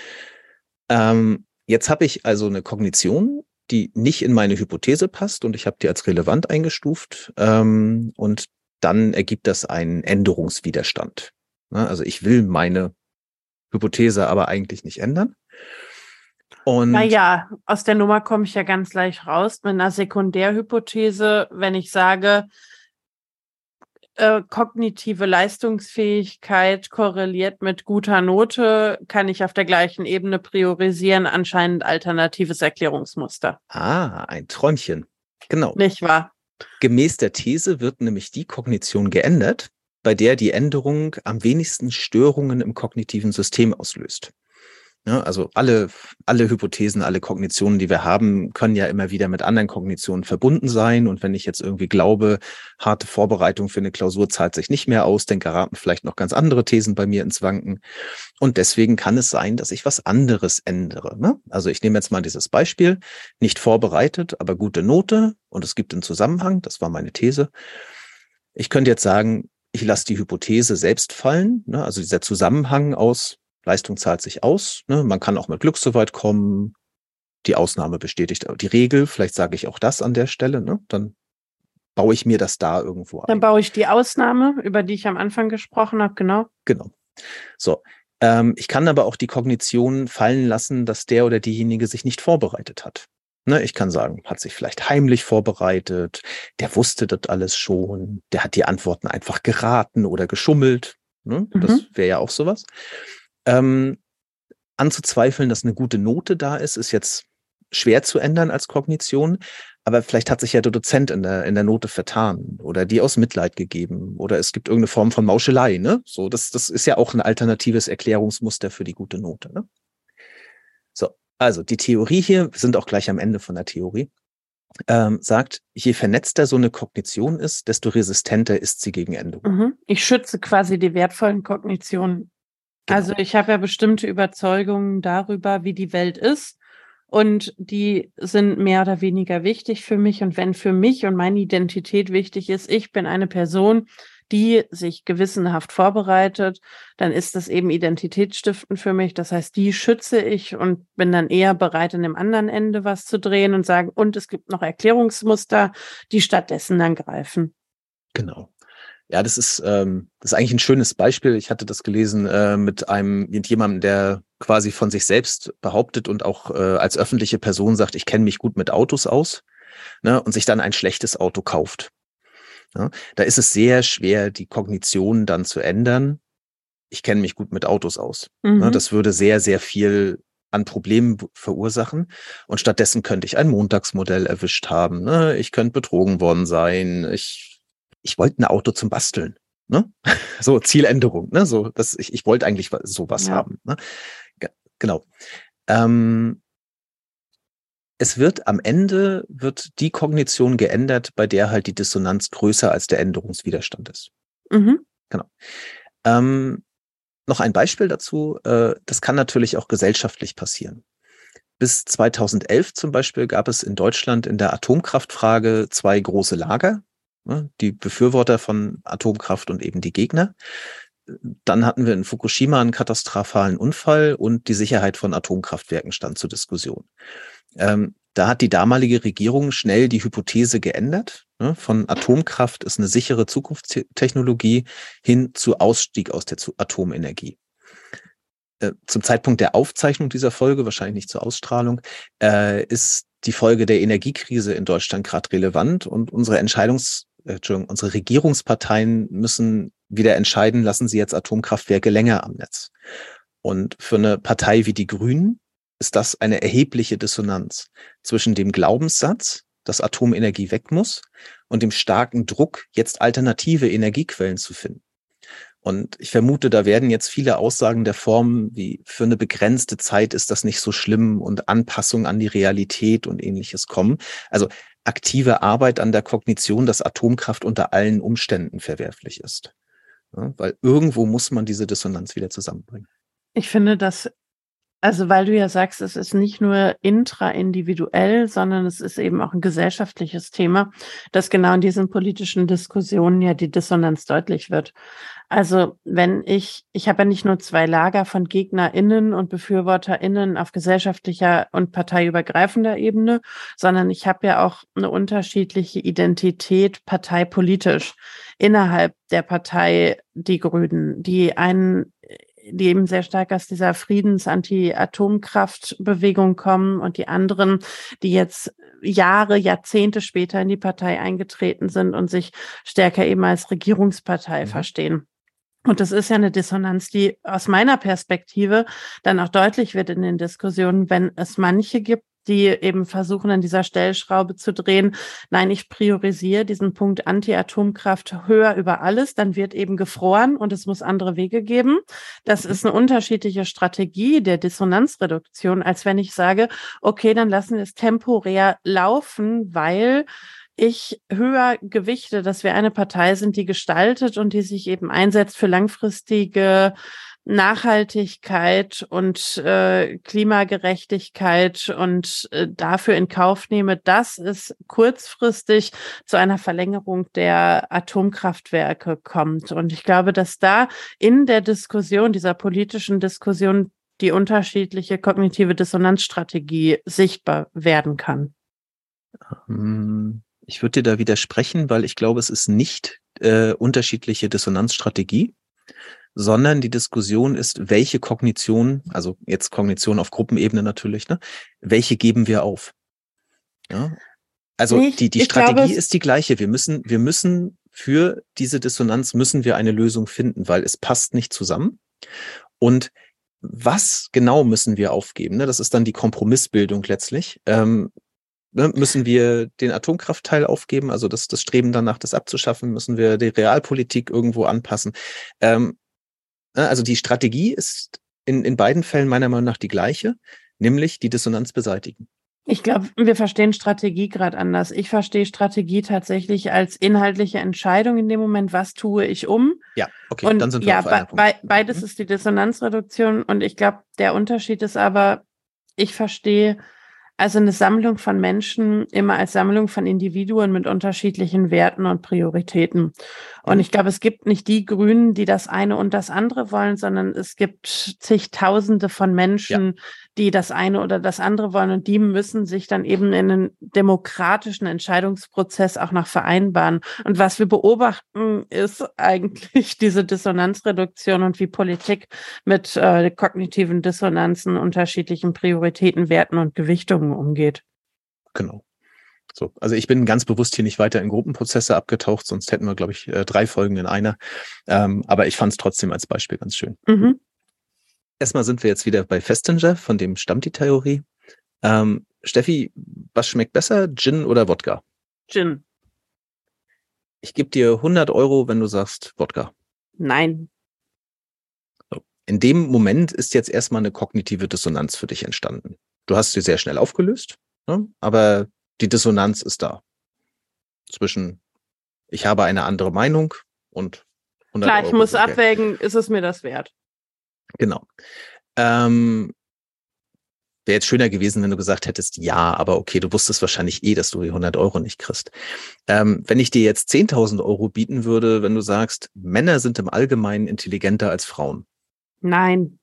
S2: Ähm, jetzt habe ich also eine Kognition, die nicht in meine Hypothese passt und ich habe die als relevant eingestuft ähm, und dann ergibt das einen Änderungswiderstand. Ne? Also ich will meine Hypothese aber eigentlich nicht ändern. Und
S1: naja, aus der Nummer komme ich ja ganz leicht raus mit einer Sekundärhypothese, wenn ich sage, äh, kognitive Leistungsfähigkeit korreliert mit guter Note, kann ich auf der gleichen Ebene priorisieren, anscheinend alternatives Erklärungsmuster.
S2: ah, ein Träumchen. Genau.
S1: Nicht wahr?
S2: Gemäß der These wird nämlich die Kognition geändert, bei der die Änderung am wenigsten Störungen im kognitiven System auslöst. Ja, also alle, alle Hypothesen, alle Kognitionen, die wir haben, können ja immer wieder mit anderen Kognitionen verbunden sein. Und wenn ich jetzt irgendwie glaube, harte Vorbereitung für eine Klausur zahlt sich nicht mehr aus, dann geraten vielleicht noch ganz andere Thesen bei mir ins Wanken. Und deswegen kann es sein, dass ich was anderes ändere. Ne? Also ich nehme jetzt mal dieses Beispiel, nicht vorbereitet, aber gute Note. Und es gibt einen Zusammenhang, das war meine These. Ich könnte jetzt sagen, ich lasse die Hypothese selbst fallen, ne? Also dieser Zusammenhang aus Leistung zahlt sich aus. Ne? Man kann auch mit Glück so weit kommen. Die Ausnahme bestätigt die Regel. Vielleicht sage ich auch das an der Stelle. Ne? Dann baue ich mir das da irgendwo ein.
S1: Dann baue ich die Ausnahme, über die ich am Anfang gesprochen habe, genau.
S2: Genau. So. Ähm, ich kann aber auch die Kognition fallen lassen, dass der oder diejenige sich nicht vorbereitet hat. Ne? Ich kann sagen, hat sich vielleicht heimlich vorbereitet. Der wusste das alles schon. Der hat die Antworten einfach geraten oder geschummelt. Ne?
S1: Mhm.
S2: Das wäre ja auch sowas. Ähm, anzuzweifeln, dass eine gute Note da ist, ist jetzt schwer zu ändern als Kognition, aber vielleicht hat sich ja der Dozent in der, in der Note vertan oder die aus Mitleid gegeben oder es gibt irgendeine Form von Mauschelei, ne? So, das, das ist ja auch ein alternatives Erklärungsmuster für die gute Note, ne? So, also die Theorie hier, wir sind auch gleich am Ende von der Theorie, ähm, sagt, je vernetzter so eine Kognition ist, desto resistenter ist sie gegen Änderungen.
S1: Mhm. Ich schütze quasi die wertvollen Kognitionen.
S2: Genau.
S1: Also ich habe ja bestimmte Überzeugungen darüber, wie die Welt ist. Und die sind mehr oder weniger wichtig für mich. Und wenn für mich und meine Identität wichtig ist, ich bin eine Person, die sich gewissenhaft vorbereitet, dann ist das eben identitätsstiftend für mich. Das heißt, die schütze ich und bin dann eher bereit, an dem anderen Ende was zu drehen und sagen, und es gibt noch Erklärungsmuster, die stattdessen dann greifen.
S2: Genau. Ja, das ist, ähm, das ist eigentlich ein schönes Beispiel. Ich hatte das gelesen äh, mit einem, mit jemandem, der quasi von sich selbst behauptet und auch äh, als öffentliche Person sagt, ich kenne mich gut mit Autos aus, ne, und sich dann ein schlechtes Auto kauft. Ja, da ist es sehr schwer, die Kognition dann zu ändern. Ich kenne mich gut mit Autos aus.
S1: Mhm.
S2: Ne, das würde sehr, sehr viel an Problemen verursachen. Und stattdessen könnte ich ein Montagsmodell erwischt haben. Ne? Ich könnte betrogen worden sein. Ich Ich wollte ein Auto zum Basteln, ne? So Zieländerung, ne? So, das ich, ich wollte eigentlich sowas
S1: Ja.
S2: haben, ne? G- Genau. Ähm, es wird am Ende wird die Kognition geändert, bei der halt die Dissonanz größer als der Änderungswiderstand ist.
S1: Mhm.
S2: Genau. Ähm, noch ein Beispiel dazu. Äh, das kann natürlich auch gesellschaftlich passieren. Bis zweitausendelf zum Beispiel gab es in Deutschland in der Atomkraftfrage zwei große Lager, ne, die Befürworter von Atomkraft und eben die Gegner. Dann hatten wir in Fukushima einen katastrophalen Unfall und die Sicherheit von Atomkraftwerken stand zur Diskussion. Ähm, da hat die damalige Regierung schnell die Hypothese geändert. Ne, von Atomkraft ist eine sichere Zukunftstechnologie hin zu Ausstieg aus der Atomenergie. Äh, zum Zeitpunkt der Aufzeichnung dieser Folge, wahrscheinlich nicht zur Ausstrahlung, äh, ist die Folge der Energiekrise in Deutschland gerade relevant und unsere Entscheidungs Entschuldigung, unsere Regierungsparteien müssen wieder entscheiden, lassen sie jetzt Atomkraftwerke länger am Netz. Und für eine Partei wie die Grünen ist das eine erhebliche Dissonanz zwischen dem Glaubenssatz, dass Atomenergie weg muss, und dem starken Druck, jetzt alternative Energiequellen zu finden. Und ich vermute, da werden jetzt viele Aussagen der Form wie für eine begrenzte Zeit ist das nicht so schlimm und Anpassung an die Realität und Ähnliches kommen. Also aktive Arbeit an der Kognition, dass Atomkraft unter allen Umständen verwerflich ist. Ja, weil irgendwo muss man diese Dissonanz wieder zusammenbringen.
S1: Ich finde, dass, also weil du ja sagst, es ist nicht nur intraindividuell, sondern es ist eben auch ein gesellschaftliches Thema, dass genau in diesen politischen Diskussionen ja die Dissonanz deutlich wird. Also wenn ich, ich habe ja nicht nur zwei Lager von GegnerInnen und BefürworterInnen auf gesellschaftlicher und parteiübergreifender Ebene, sondern ich habe ja auch eine unterschiedliche Identität parteipolitisch innerhalb der Partei Die Grünen, die einen die eben sehr stark aus dieser Friedens-Anti-Atomkraft-Bewegung kommen und die anderen, die jetzt Jahre, Jahrzehnte später in die Partei eingetreten sind und sich stärker eben als Regierungspartei mhm. verstehen. Und das ist ja eine Dissonanz, die aus meiner Perspektive dann auch deutlich wird in den Diskussionen, wenn es manche gibt, die eben versuchen, an dieser Stellschraube zu drehen. Nein, ich priorisiere diesen Punkt Anti-Atomkraft höher über alles. Dann wird eben gefroren und es muss andere Wege geben. Das ist eine unterschiedliche Strategie der Dissonanzreduktion, als wenn ich sage, okay, dann lassen wir es temporär laufen, weil ich höher gewichte, dass wir eine Partei sind, die gestaltet und die sich eben einsetzt für langfristige Nachhaltigkeit und äh, Klimagerechtigkeit und äh, dafür in Kauf nehme, dass es kurzfristig zu einer Verlängerung der Atomkraftwerke kommt. Und ich glaube, dass da in der Diskussion, dieser politischen Diskussion, die unterschiedliche kognitive Dissonanzstrategie sichtbar werden kann.
S2: Ich würde dir da widersprechen, weil ich glaube, es ist nicht äh, unterschiedliche Dissonanzstrategie, sondern die Diskussion ist, welche Kognition, also jetzt Kognition auf Gruppenebene natürlich, ne, welche geben wir auf? Ja? Also ich, die, die Strategie glaube, ist die gleiche. Wir müssen, wir müssen für diese Dissonanz müssen wir eine Lösung finden, weil es passt nicht zusammen. Und was genau müssen wir aufgeben? Ne? Das ist dann die Kompromissbildung letztlich. Ähm, ne, müssen wir den Atomkraftteil aufgeben, also das, das Streben danach, das abzuschaffen? Müssen wir die Realpolitik irgendwo anpassen? Ähm, Also die Strategie ist in, in beiden Fällen meiner Meinung nach die gleiche, nämlich die Dissonanz beseitigen.
S1: Ich glaube, wir verstehen Strategie gerade anders. Ich verstehe Strategie tatsächlich als inhaltliche Entscheidung in dem Moment, was tue ich um.
S2: Ja, okay,
S1: und
S2: dann sind wir
S1: ja,
S2: auf einer
S1: be-
S2: Punkt.
S1: be- beides mhm. ist die Dissonanzreduktion und ich glaube, der Unterschied ist aber, ich verstehe also eine Sammlung von Menschen immer als Sammlung von Individuen mit unterschiedlichen Werten und Prioritäten. Und ich glaube, es gibt nicht die Grünen, die das eine und das andere wollen, sondern es gibt zigtausende von Menschen, ja. die das eine oder das andere wollen. Und die müssen sich dann eben in einen demokratischen Entscheidungsprozess auch noch vereinbaren. Und was wir beobachten, ist eigentlich diese Dissonanzreduktion und wie Politik mit äh, kognitiven Dissonanzen, unterschiedlichen Prioritäten, Werten und Gewichtungen umgeht.
S2: Genau. So, also ich bin ganz bewusst hier nicht weiter in Gruppenprozesse abgetaucht, sonst hätten wir, glaube ich, drei Folgen in einer. Ähm, aber ich fand es trotzdem als Beispiel ganz schön. Mhm. Erstmal sind wir jetzt wieder bei Festinger, von dem stammt die Theorie. Ähm, Steffi, was schmeckt besser, Gin oder Wodka?
S1: Gin.
S2: Ich gebe dir hundert Euro, wenn du sagst Wodka.
S1: Nein.
S2: So. In dem Moment ist jetzt erstmal eine kognitive Dissonanz für dich entstanden. Du hast sie sehr schnell aufgelöst, ne? Aber die Dissonanz ist da. Zwischen, ich habe eine andere Meinung und hundert Euro.
S1: Klar, ich muss abwägen, ist es mir das wert?
S2: Genau. Ähm, Wäre jetzt schöner gewesen, wenn du gesagt hättest, ja, aber okay, du wusstest wahrscheinlich eh, dass du die hundert Euro nicht kriegst. Ähm, wenn ich dir jetzt zehntausend Euro bieten würde, wenn du sagst, Männer sind im Allgemeinen intelligenter als Frauen.
S1: Nein.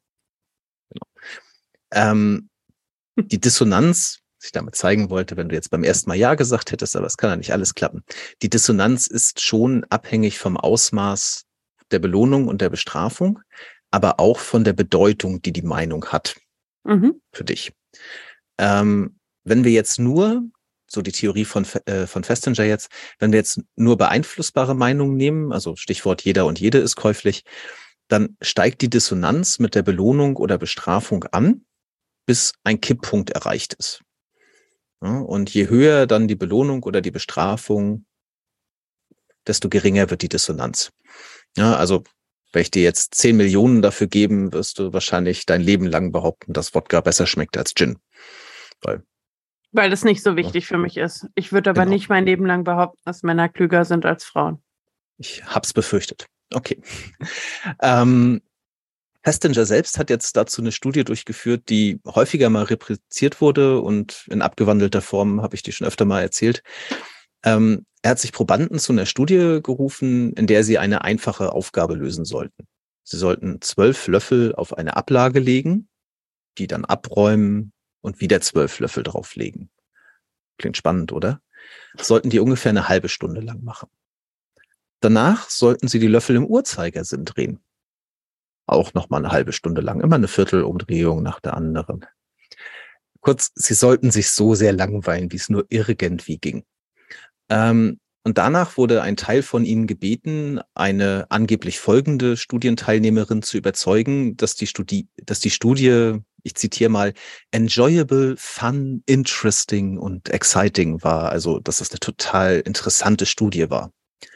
S2: Ähm, die Dissonanz, was ich damit zeigen wollte, wenn du jetzt beim ersten Mal Ja gesagt hättest, aber es kann ja nicht alles klappen. Die Dissonanz ist schon abhängig vom Ausmaß der Belohnung und der Bestrafung, aber auch von der Bedeutung, die die Meinung hat
S1: Mhm.
S2: für dich. Ähm, wenn wir jetzt nur, so die Theorie von, äh, von Festinger jetzt, wenn wir jetzt nur beeinflussbare Meinungen nehmen, also Stichwort jeder und jede ist käuflich, dann steigt die Dissonanz mit der Belohnung oder Bestrafung an, bis ein Kipppunkt erreicht ist. Ja, und je höher dann die Belohnung oder die Bestrafung, desto geringer wird die Dissonanz. Ja, also wenn ich dir jetzt zehn Millionen dafür geben, wirst du wahrscheinlich dein Leben lang behaupten, dass Wodka besser schmeckt als Gin. Weil,
S1: Weil das nicht so wichtig
S2: ja,
S1: für mich ist. Ich würde aber
S2: genau.
S1: nicht mein Leben lang behaupten, dass Männer klüger sind als Frauen.
S2: Ich hab's befürchtet. Okay. ähm, Festinger selbst hat jetzt dazu eine Studie durchgeführt, die häufiger mal repliziert wurde und in abgewandelter Form habe ich die schon öfter mal erzählt. Ähm, er hat sich Probanden zu einer Studie gerufen, in der sie eine einfache Aufgabe lösen sollten. Sie sollten zwölf Löffel auf eine Ablage legen, die dann abräumen und wieder zwölf Löffel drauflegen. Klingt spannend, oder? Das sollten die ungefähr eine halbe Stunde lang machen. Danach sollten sie die Löffel im Uhrzeigersinn drehen. Auch nochmal eine halbe Stunde lang, immer eine Viertelumdrehung nach der anderen. Kurz, sie sollten sich so sehr langweilen, wie es nur irgendwie ging. Ähm, und danach wurde ein Teil von ihnen gebeten, eine angeblich folgende Studienteilnehmerin zu überzeugen, dass die Studie, dass die Studie, ich zitiere mal, enjoyable, fun, interesting und exciting war. Also, dass das eine total interessante Studie war.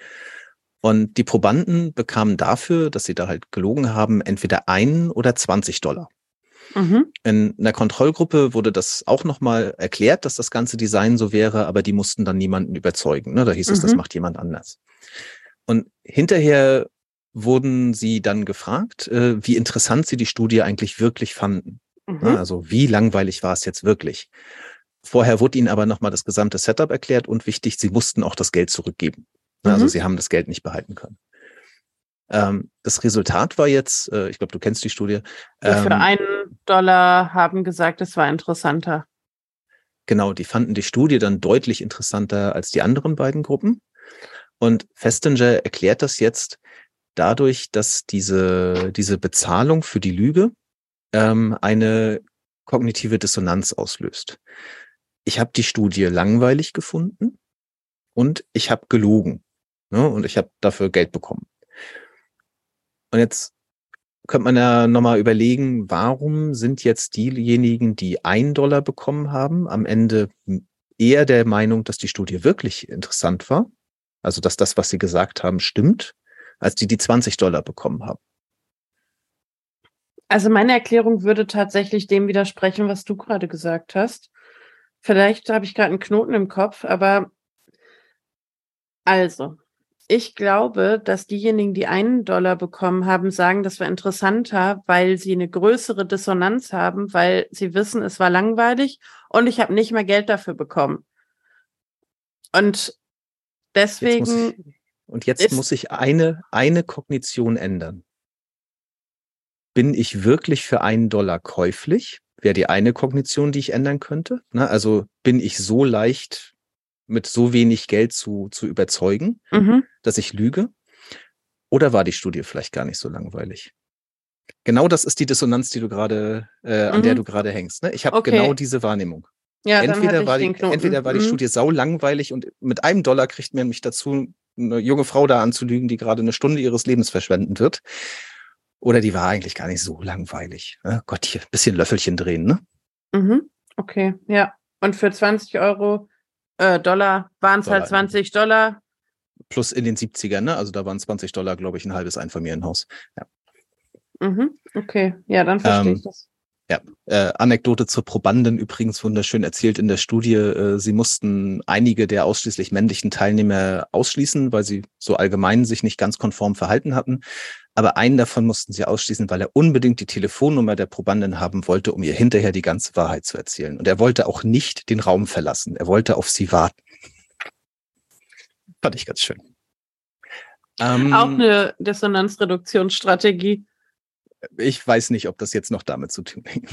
S2: Und die Probanden bekamen dafür, dass sie da halt gelogen haben, entweder ein oder zwanzig Dollar.
S1: Mhm.
S2: In einer Kontrollgruppe wurde das auch nochmal erklärt, dass das ganze Design so wäre, aber die mussten dann niemanden überzeugen. Ne? Da hieß es, das
S1: Mhm.
S2: macht jemand anders. Und hinterher wurden sie dann gefragt, äh, wie interessant sie die Studie eigentlich wirklich fanden.
S1: Mhm.
S2: Ne? Also wie langweilig war es jetzt wirklich? Vorher wurde ihnen aber nochmal das gesamte Setup erklärt und wichtig, sie mussten auch das Geld zurückgeben. Ne? Also
S1: Mhm.
S2: sie haben das Geld nicht behalten können. Ähm, das Resultat war jetzt, äh, ich glaube, du kennst die Studie.
S1: Die für
S2: Ähm,
S1: einen Dollar haben gesagt, es war interessanter.
S2: Genau, die fanden die Studie dann deutlich interessanter als die anderen beiden Gruppen. Und Festinger erklärt das jetzt dadurch, dass diese, diese Bezahlung für die Lüge ähm, eine kognitive Dissonanz auslöst. Ich habe die Studie langweilig gefunden und ich habe gelogen. Ne? Und ich habe dafür Geld bekommen. Und jetzt könnte man ja nochmal überlegen, warum sind jetzt diejenigen, die einen Dollar bekommen haben, am Ende eher der Meinung, dass die Studie wirklich interessant war, also dass das, was sie gesagt haben, stimmt, als die, die zwanzig Dollar bekommen haben.
S1: Also meine Erklärung würde tatsächlich dem widersprechen, was du gerade gesagt hast. Vielleicht habe ich gerade einen Knoten im Kopf, aber also, ich glaube, dass diejenigen, die einen Dollar bekommen haben, sagen, das war interessanter, weil sie eine größere Dissonanz haben, weil sie wissen, es war langweilig und ich habe nicht mehr Geld dafür bekommen. Und
S2: Jetzt muss ich,
S1: deswegen
S2: und jetzt
S1: ist,
S2: muss ich eine, eine Kognition ändern. Bin ich wirklich für einen Dollar käuflich? Wäre die eine Kognition, die ich ändern könnte. Ne? Also bin ich so leicht mit so wenig Geld zu, zu überzeugen,
S1: mhm,
S2: dass ich lüge? Oder war die Studie vielleicht gar nicht so langweilig? Genau das ist die Dissonanz, die du gerade, äh, an der
S1: mhm,
S2: du gerade hängst. Ne? Ich habe genau
S1: okay,
S2: diese Wahrnehmung.
S1: ja, dann hatte
S2: Entweder
S1: ich
S2: war
S1: den
S2: die,
S1: Knoten.
S2: entweder war die
S1: Mhm.
S2: Studie sau langweilig und mit einem Dollar kriegt man mich dazu, eine junge Frau da anzulügen, die gerade eine Stunde ihres Lebens verschwenden wird. Oder die war eigentlich gar nicht so langweilig. Ne? Gott, hier, bisschen Löffelchen drehen, ne?
S1: Mhm. Okay, ja. Und für zwanzig Euro, äh, Dollar waren es halt
S2: Dollar in dem Fall.
S1: zwanzig Dollar.
S2: Plus in den siebzigern, ne? Also da waren zwanzig Dollar, glaube ich, ein halbes Einfamilienhaus. Ja.
S1: Mhm. Okay, ja, dann verstehe ich
S2: Ähm,
S1: das.
S2: Ja, äh, Anekdote zur Probanden übrigens wunderschön erzählt in der Studie. Äh, sie mussten einige der ausschließlich männlichen Teilnehmer ausschließen, weil sie so allgemein sich nicht ganz konform verhalten hatten. Aber einen davon mussten sie ausschließen, weil er unbedingt die Telefonnummer der Probandin haben wollte, um ihr hinterher die ganze Wahrheit zu erzählen. Und er wollte auch nicht den Raum verlassen. Er wollte auf sie warten. Fand ich ganz schön. Ähm,
S1: auch eine Dissonanzreduktionsstrategie.
S2: Ich weiß nicht, ob das jetzt noch damit zu tun hängt.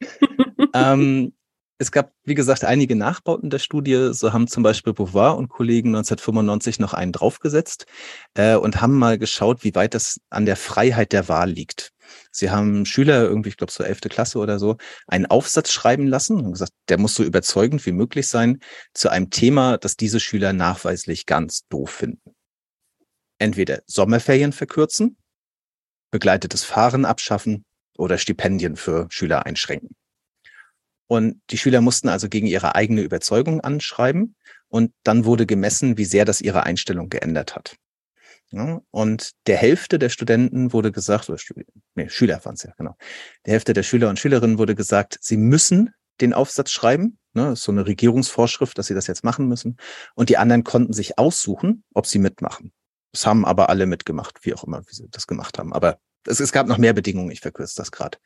S2: ähm, es gab, wie gesagt, einige Nachbauten der Studie. So haben zum Beispiel Beauvoir und Kollegen neunzehnhundertfünfundneunzig noch einen draufgesetzt äh, und haben mal geschaut, wie weit das an der Freiheit der Wahl liegt. Sie haben Schüler, irgendwie, ich glaube so elfte Klasse oder so, einen Aufsatz schreiben lassen und gesagt, der muss so überzeugend wie möglich sein zu einem Thema, das diese Schüler nachweislich ganz doof finden. Entweder Sommerferien verkürzen, begleitetes Fahren abschaffen oder Stipendien für Schüler einschränken. Und die Schüler mussten also gegen ihre eigene Überzeugung anschreiben und dann wurde gemessen, wie sehr das ihre Einstellung geändert hat. Ja, und der Hälfte der Studenten wurde gesagt, oder Studi- nee, Schüler waren es ja, genau. Der Hälfte der Schüler und Schülerinnen wurde gesagt, sie müssen den Aufsatz schreiben. Ne, ist so eine Regierungsvorschrift, dass sie das jetzt machen müssen. Und die anderen konnten sich aussuchen, ob sie mitmachen. Das haben aber alle mitgemacht, wie auch immer, wie sie das gemacht haben. Aber es, es gab noch mehr Bedingungen, ich verkürze das gerade.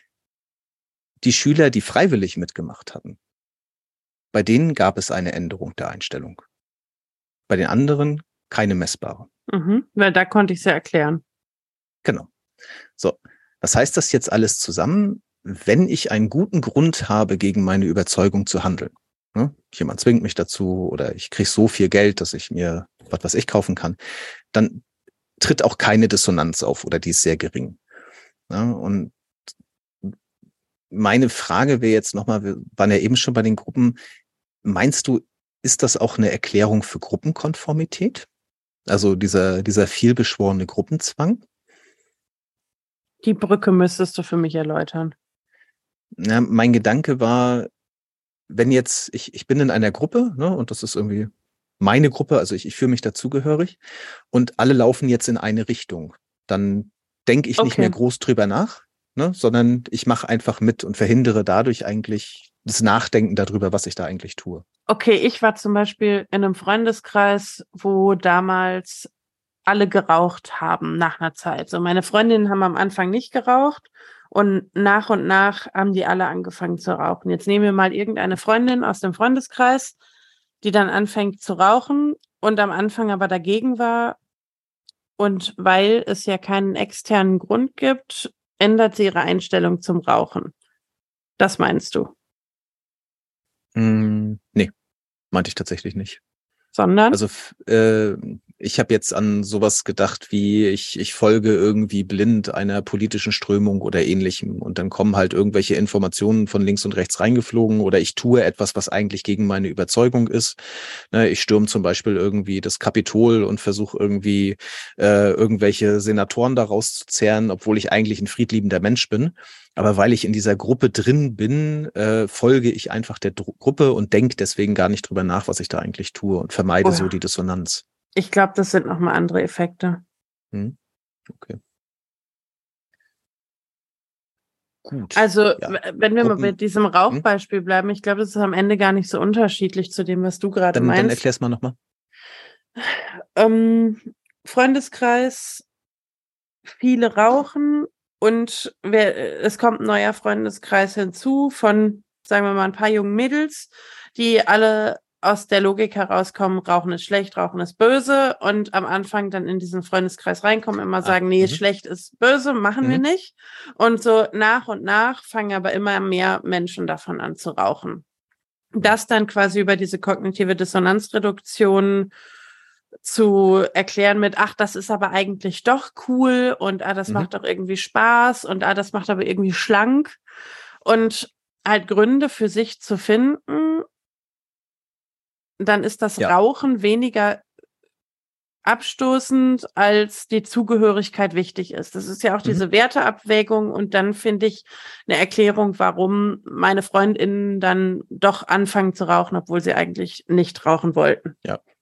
S2: Die Schüler, die freiwillig mitgemacht hatten, bei denen gab es eine Änderung der Einstellung. Bei den anderen keine messbare.
S1: Mhm, weil da konnte ich es ja erklären.
S2: Genau. So, was heißt das jetzt alles zusammen? Wenn ich einen guten Grund habe, gegen meine Überzeugung zu handeln, ne? Jemand zwingt mich dazu oder ich kriege so viel Geld, dass ich mir was, was ich kaufen kann, dann tritt auch keine Dissonanz auf oder die ist sehr gering. Ja, und meine Frage wäre jetzt nochmal, wir waren ja eben schon bei den Gruppen, meinst du, ist das auch eine Erklärung für Gruppenkonformität? Also dieser, dieser vielbeschworene Gruppenzwang?
S1: Die Brücke müsstest du für mich erläutern.
S2: Ja, mein Gedanke war, wenn jetzt, ich, ich bin in einer Gruppe, ne, und das ist irgendwie meine Gruppe, also ich, ich fühle mich dazugehörig und alle laufen jetzt in eine Richtung, dann denke ich nicht
S1: Okay.
S2: mehr groß drüber nach, ne, sondern ich mache einfach mit und verhindere dadurch eigentlich das Nachdenken darüber, was ich da eigentlich tue.
S1: Okay, ich war zum Beispiel in einem Freundeskreis, wo damals alle geraucht haben nach einer Zeit. So, meine Freundinnen haben am Anfang nicht geraucht und nach und nach haben die alle angefangen zu rauchen. Jetzt nehmen wir mal irgendeine Freundin aus dem Freundeskreis, die dann anfängt zu rauchen und am Anfang aber dagegen war. Und weil es ja keinen externen Grund gibt, ändert sie ihre Einstellung zum Rauchen. Das meinst du?
S2: Mm, nee, meinte ich tatsächlich nicht.
S1: Sondern?
S2: Also äh, ich habe jetzt an sowas gedacht wie, ich, ich folge irgendwie blind einer politischen Strömung oder ähnlichem und dann kommen halt irgendwelche Informationen von links und rechts reingeflogen oder ich tue etwas, was eigentlich gegen meine Überzeugung ist. Ne, ich stürme zum Beispiel irgendwie das Kapitol und versuche irgendwie äh, irgendwelche Senatoren daraus zu zerren, obwohl ich eigentlich ein friedliebender Mensch bin. Aber weil ich in dieser Gruppe drin bin, äh, folge ich einfach der Dru- Gruppe und denke deswegen gar nicht drüber nach, was ich da eigentlich tue und vermeide
S1: Oh ja.
S2: so die Dissonanz.
S1: Ich glaube, das sind nochmal andere Effekte.
S2: Hm? Okay. Gut.
S1: Also,
S2: Ja.
S1: w- wenn wir mal
S2: Gruppen-
S1: bei diesem Rauchbeispiel bleiben, ich glaube, das ist am Ende gar nicht so unterschiedlich zu dem, was du gerade
S2: Dann, dann
S1: meinst.
S2: erklär's mal nochmal.
S1: Ähm, Freundeskreis, viele rauchen und wer, es kommt ein neuer Freundeskreis hinzu von, sagen wir mal, ein paar jungen Mädels, die alle aus der Logik herauskommen, Rauchen ist schlecht, Rauchen ist böse und am Anfang dann in diesen Freundeskreis reinkommen, immer
S2: Ah,
S1: sagen, nee,
S2: mhm.
S1: schlecht ist böse, machen wir
S2: Mhm.
S1: nicht. Und so nach und nach fangen aber immer mehr Menschen davon an zu rauchen. Das dann quasi über diese kognitive Dissonanzreduktion zu erklären mit, ach, das ist aber eigentlich doch cool und ah, das
S2: Mhm.
S1: macht doch irgendwie Spaß und ah, das macht aber irgendwie schlank und halt Gründe für sich zu finden, dann ist das
S2: Ja.
S1: Rauchen weniger abstoßend, als die Zugehörigkeit wichtig ist. Das ist ja auch
S2: Mhm.
S1: diese Werteabwägung und dann finde ich eine Erklärung, warum meine FreundInnen dann doch anfangen zu rauchen, obwohl sie eigentlich nicht rauchen wollten.
S2: Ja.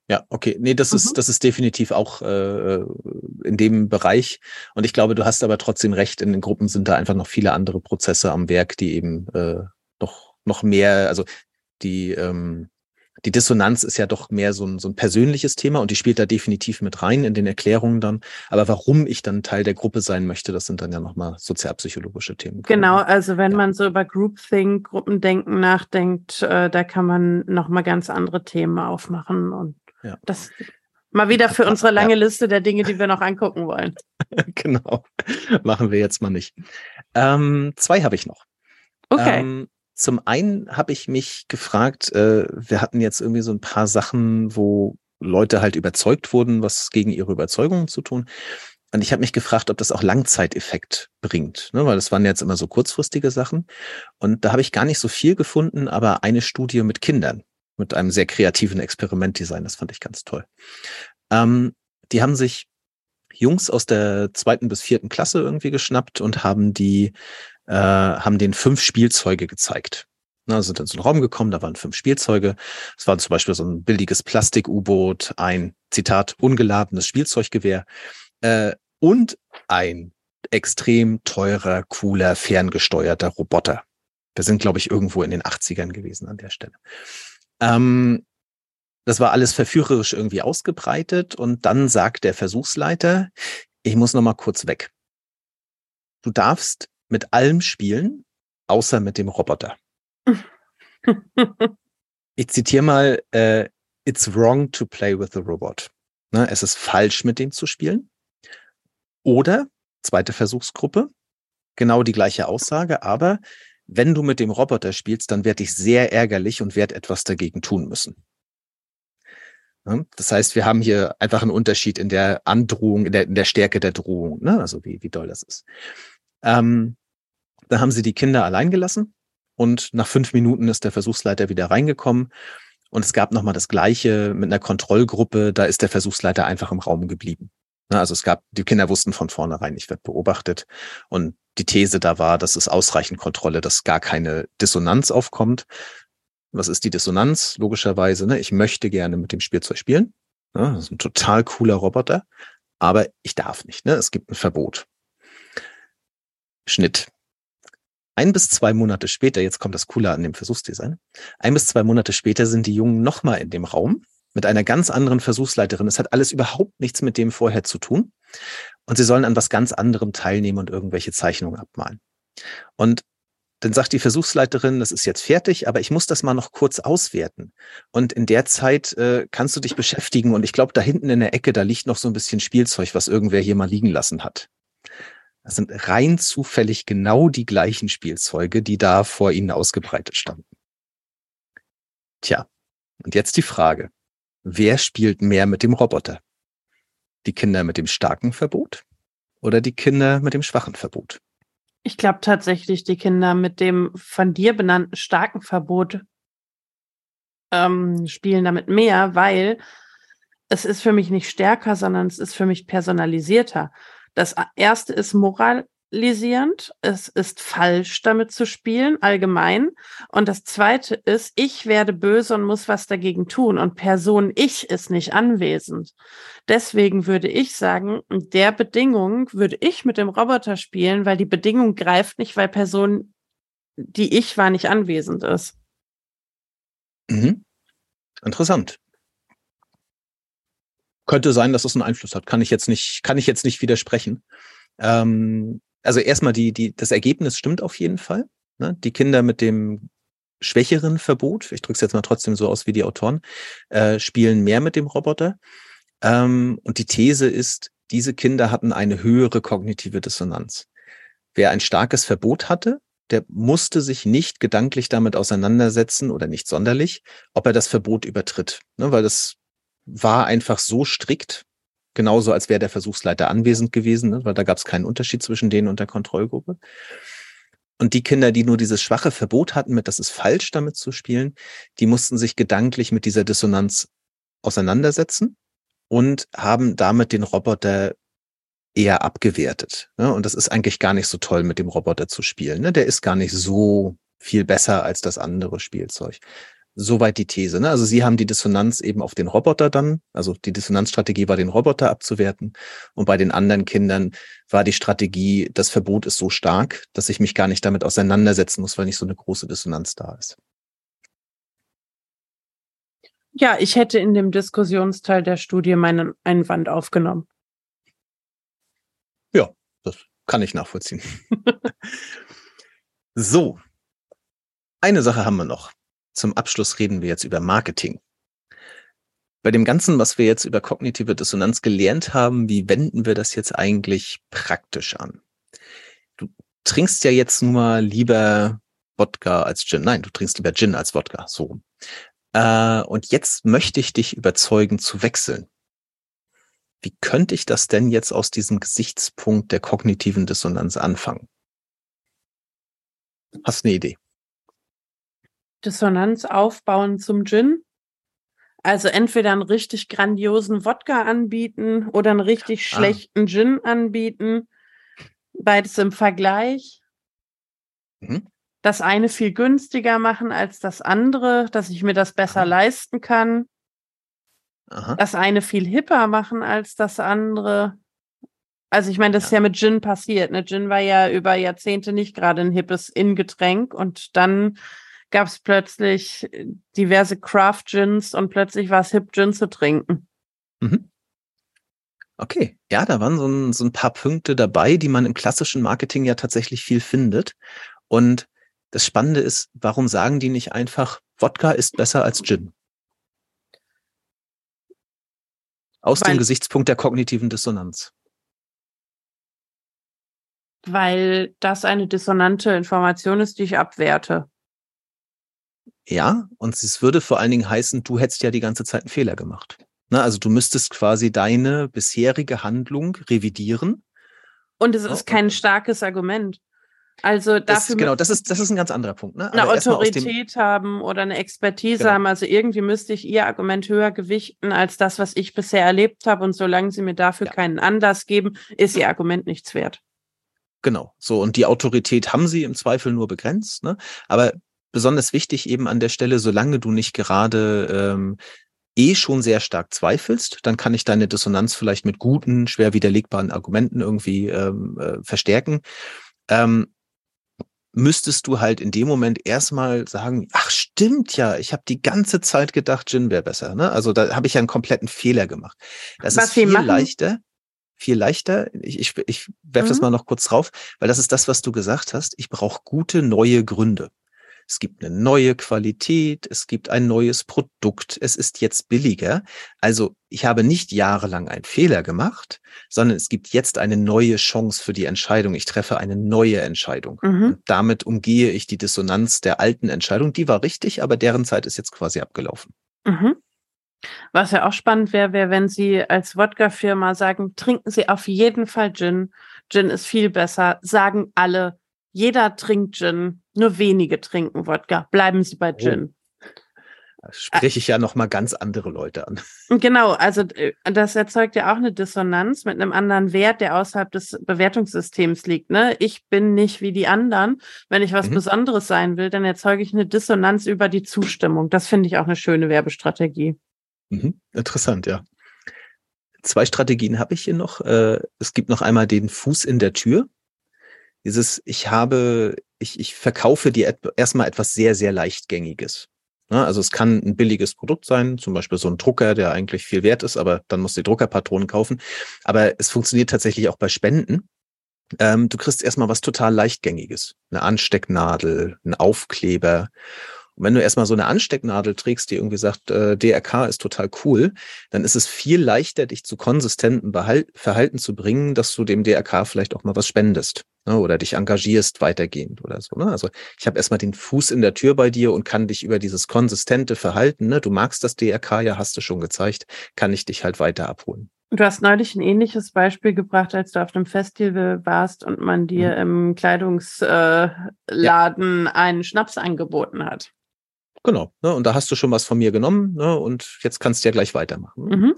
S2: Ja, okay. Nee, das
S1: Mhm.
S2: ist, das ist definitiv auch äh, in dem Bereich. Und ich glaube, du hast aber trotzdem recht, in den Gruppen sind da einfach noch viele andere Prozesse am Werk, die eben äh, noch, noch mehr, also die, ähm, die Dissonanz ist ja doch mehr so ein, so ein persönliches Thema und die spielt da definitiv mit rein in den Erklärungen dann. Aber warum ich dann Teil der Gruppe sein möchte, das sind dann ja nochmal sozialpsychologische Themen
S1: Genau,
S2: quasi.
S1: also wenn
S2: Ja.
S1: man so über Groupthink, Gruppendenken nachdenkt, äh, da kann man nochmal ganz andere Themen aufmachen und
S2: Ja.
S1: das mal wieder für unsere
S2: Ja,
S1: lange Liste der Dinge, die wir noch angucken wollen.
S2: genau. Machen wir jetzt mal nicht. Ähm, zwei habe ich noch.
S1: Okay.
S2: Ähm, zum einen habe ich mich gefragt, äh, wir hatten jetzt irgendwie so ein paar Sachen, wo Leute halt überzeugt wurden, was gegen ihre Überzeugungen zu tun. Und ich habe mich gefragt, ob das auch Langzeiteffekt bringt, ne? Weil das waren jetzt immer so kurzfristige Sachen. Und da habe ich gar nicht so viel gefunden, aber eine Studie mit Kindern, mit einem sehr kreativen Experimentdesign, das fand ich ganz toll. Ähm, die haben sich Jungs aus der zweiten bis vierten Klasse irgendwie geschnappt und haben die, äh, haben denen fünf Spielzeuge gezeigt. Na, sind in so einen Raum gekommen, da waren fünf Spielzeuge. Es war zum Beispiel so ein billiges Plastik-U-Boot, ein, Zitat, ungeladenes Spielzeuggewehr äh, und ein extrem teurer, cooler, ferngesteuerter Roboter. Wir sind, glaube ich, irgendwo in den achtzigern gewesen an der Stelle. Ähm, Das war alles verführerisch irgendwie ausgebreitet und dann sagt der Versuchsleiter, ich muss noch mal kurz weg. Du darfst mit allem spielen, außer mit dem Roboter. Ich zitiere mal, äh, it's wrong to play with the robot. Ne, es ist falsch, mit dem zu spielen. Oder, zweite Versuchsgruppe, genau die gleiche Aussage, aber wenn du mit dem Roboter spielst, dann werde ich sehr ärgerlich und werde etwas dagegen tun müssen. Das heißt, wir haben hier einfach einen Unterschied in der Androhung, in der, in der Stärke der Drohung, ne? Also wie, wie doll das ist. Ähm, da haben sie die Kinder allein gelassen und nach fünf Minuten ist der Versuchsleiter wieder reingekommen und es gab nochmal das Gleiche mit einer Kontrollgruppe, da ist der Versuchsleiter einfach im Raum geblieben. Ne? Also es gab, die Kinder wussten von vornherein, ich werde beobachtet und die These da war, dass es ausreichend Kontrolle, dass gar keine Dissonanz aufkommt. Was ist die Dissonanz? Logischerweise, ne? Ich möchte gerne mit dem Spielzeug spielen. Ne? Das ist ein total cooler Roboter, aber ich darf nicht. Ne? Es gibt ein Verbot. Schnitt. Ein bis zwei Monate später, jetzt kommt das Coole an dem Versuchsdesign, ein bis zwei Monate später sind die Jungen nochmal in dem Raum mit einer ganz anderen Versuchsleiterin. Es hat alles überhaupt nichts mit dem vorher zu tun. Und sie sollen an was ganz anderem teilnehmen und irgendwelche Zeichnungen abmalen. Und dann sagt die Versuchsleiterin, das ist jetzt fertig, aber ich muss das mal noch kurz auswerten. Und in der Zeit äh, kannst du dich beschäftigen. Und ich glaube, da hinten in der Ecke, da liegt noch so ein bisschen Spielzeug, was irgendwer hier mal liegen lassen hat. Das sind rein zufällig genau die gleichen Spielzeuge, die da vor ihnen ausgebreitet standen. Tja, und jetzt die Frage, wer spielt mehr mit dem Roboter? Die Kinder mit dem starken Verbot oder die Kinder mit dem schwachen Verbot?
S1: Ich glaube tatsächlich, die Kinder mit dem von dir benannten starken Verbot ähm, spielen damit mehr, weil es ist für mich nicht stärker, sondern es ist für mich personalisierter. Das erste ist moralisierend, es ist falsch, damit zu spielen, allgemein. Und das zweite ist, ich werde böse und muss was dagegen tun und Person Ich ist nicht anwesend. Deswegen würde ich sagen, in der Bedingung würde ich mit dem Roboter spielen, weil die Bedingung greift nicht, weil Person, die ich war, nicht anwesend ist.
S2: Mhm. Interessant. Könnte sein, dass es einen Einfluss hat. Kann ich jetzt nicht, kann ich jetzt nicht widersprechen. Ähm, also erstmal die, die, das Ergebnis stimmt auf jeden Fall. Ne? Die Kinder mit dem schwächeren Verbot, ich drücke es jetzt mal trotzdem so aus wie die Autoren, äh, spielen mehr mit dem Roboter. Ähm, und die These ist, diese Kinder hatten eine höhere kognitive Dissonanz. Wer ein starkes Verbot hatte, der musste sich nicht gedanklich damit auseinandersetzen oder nicht sonderlich, ob er das Verbot übertritt. Ne? Weil das war einfach so strikt, genauso als wäre der Versuchsleiter anwesend gewesen, ne? Weil da gab es keinen Unterschied zwischen denen und der Kontrollgruppe. Und die Kinder, die nur dieses schwache Verbot hatten, mit das ist falsch, damit zu spielen, die mussten sich gedanklich mit dieser Dissonanz auseinandersetzen und haben damit den Roboter eher abgewertet. Ne? Und das ist eigentlich gar nicht so toll, mit dem Roboter zu spielen. Ne? Der ist gar nicht so viel besser als das andere Spielzeug. Soweit die These. Ne? Also Sie haben die Dissonanz eben auf den Roboter dann, also die Dissonanzstrategie war, den Roboter abzuwerten. Und bei den anderen Kindern war die Strategie, das Verbot ist so stark, dass ich mich gar nicht damit auseinandersetzen muss, weil nicht so eine große Dissonanz da ist.
S1: Ja, ich hätte in dem Diskussionsteil der Studie meinen Einwand aufgenommen.
S2: Ja, das kann ich nachvollziehen. So, eine Sache haben wir noch. Zum Abschluss reden wir jetzt über Marketing. Bei dem Ganzen, was wir jetzt über kognitive Dissonanz gelernt haben, wie wenden wir das jetzt eigentlich praktisch an? Du trinkst ja jetzt nun mal lieber Wodka als Gin. Nein, du trinkst lieber Gin als Wodka. So. Äh, und jetzt möchte ich dich überzeugen zu wechseln. Wie könnte ich das denn jetzt aus diesem Gesichtspunkt der kognitiven Dissonanz anfangen? Hast du eine Idee?
S1: Dissonanz aufbauen zum Gin. Also entweder einen richtig grandiosen Wodka anbieten oder einen richtig
S2: Ah.
S1: schlechten Gin anbieten. Beides im Vergleich.
S2: Mhm.
S1: Das eine viel günstiger machen als das andere, dass ich mir das besser
S2: Aha.
S1: leisten kann.
S2: Aha.
S1: Das eine viel hipper machen als das andere. Also ich meine, das ist
S2: Ja.
S1: ja mit Gin passiert. Ne? Gin war ja über Jahrzehnte nicht gerade ein hippes In-Getränk und dann gab es plötzlich diverse Craft-Gins und plötzlich war es hip, Gin zu trinken.
S2: Mhm. Okay, ja, da waren so ein, so ein paar Punkte dabei, die man im klassischen Marketing ja tatsächlich viel findet. Und das Spannende ist, warum sagen die nicht einfach, Wodka ist besser als Gin? Aus
S1: Weil-
S2: dem Gesichtspunkt der kognitiven Dissonanz.
S1: Weil das eine dissonante Information ist, die ich abwerte.
S2: Ja, und es würde vor allen Dingen heißen, du hättest ja die ganze Zeit einen Fehler gemacht. Na, also du müsstest quasi deine bisherige Handlung revidieren.
S1: Und es
S2: Ja,
S1: ist kein
S2: und-
S1: starkes Argument. Also
S2: Das,
S1: dafür
S2: genau,
S1: müsste
S2: das ist, das ist ein ganz anderer Punkt. Ne?
S1: eine
S2: Aber erstmal aus dem,
S1: Autorität haben oder eine Expertise
S2: Genau.
S1: haben. Also irgendwie müsste ich ihr Argument höher gewichten als das, was ich bisher erlebt habe. Und solange sie mir dafür
S2: Ja.
S1: keinen Anlass geben, ist ihr Argument nichts wert.
S2: Genau, so, und die Autorität haben sie im Zweifel nur begrenzt, ne? Aber besonders wichtig eben an der Stelle, solange du nicht gerade ähm, eh schon sehr stark zweifelst, dann kann ich deine Dissonanz vielleicht mit guten, schwer widerlegbaren Argumenten irgendwie ähm, äh, verstärken. Ähm, müsstest du halt in dem Moment erstmal sagen, ach stimmt ja, ich habe die ganze Zeit gedacht, Gin wäre besser. Ne? Also da habe ich ja einen kompletten Fehler gemacht. Das
S1: Was
S2: ist
S1: sie
S2: viel
S1: machen-
S2: leichter. Viel leichter, ich, ich, ich werfe das
S1: Mhm.
S2: mal noch kurz drauf, weil das ist das, was du gesagt hast. Ich brauche gute neue Gründe. Es gibt eine neue Qualität, es gibt ein neues Produkt, es ist jetzt billiger. Also ich habe nicht jahrelang einen Fehler gemacht, sondern es gibt jetzt eine neue Chance für die Entscheidung. Ich treffe eine neue Entscheidung.
S1: Mhm.
S2: Und damit umgehe ich die Dissonanz der alten Entscheidung. Die war richtig, aber deren Zeit ist jetzt quasi abgelaufen.
S1: Mhm. Was ja auch spannend wäre, wäre, wenn Sie als Wodka-Firma sagen, trinken Sie auf jeden Fall Gin. Gin ist viel besser. Sagen alle, jeder trinkt Gin, nur wenige trinken Wodka. Bleiben Sie bei Gin.
S2: Da spreche ich ja nochmal ganz andere Leute an.
S1: Genau, also äh, das erzeugt ja auch eine Dissonanz mit einem anderen Wert, der außerhalb des Bewertungssystems liegt. Ne? Ich bin nicht wie die anderen. Wenn ich was
S2: Mhm.
S1: Besonderes sein will, dann erzeuge ich eine Dissonanz über die Zustimmung. Das finde ich auch eine schöne Werbestrategie.
S2: Mhm. Interessant, ja. Zwei Strategien habe ich hier noch. Äh, Es gibt noch einmal den Fuß in der Tür. Dieses, ich habe, ich, ich verkaufe dir et- erstmal etwas sehr, sehr Leichtgängiges. Ja, also es kann ein billiges Produkt sein, zum Beispiel so ein Drucker, der eigentlich viel wert ist, aber dann musst du die Druckerpatronen kaufen. Aber es funktioniert tatsächlich auch bei Spenden. Ähm, du kriegst erstmal was total Leichtgängiges. Eine Anstecknadel, ein Aufkleber. Und wenn du erstmal so eine Anstecknadel trägst, die irgendwie sagt, äh, D R K ist total cool, dann ist es viel leichter, dich zu konsistentem Behalt, Verhalten zu bringen, dass du dem D R K vielleicht auch mal was spendest, ne, oder dich engagierst weitergehend oder so. Ne? Also ich habe erstmal den Fuß in der Tür bei dir und kann dich über dieses konsistente Verhalten, ne, du magst das D R K ja, hast du schon gezeigt, kann ich dich halt weiter abholen.
S1: Du hast neulich ein ähnliches Beispiel gebracht, als du auf einem Festival warst und man dir
S2: Mhm.
S1: im Kleidungsladen äh, einen Schnaps angeboten hat.
S2: Genau, ne, und da hast du schon was von mir genommen, ne, und jetzt kannst du ja gleich weitermachen.
S1: Mhm.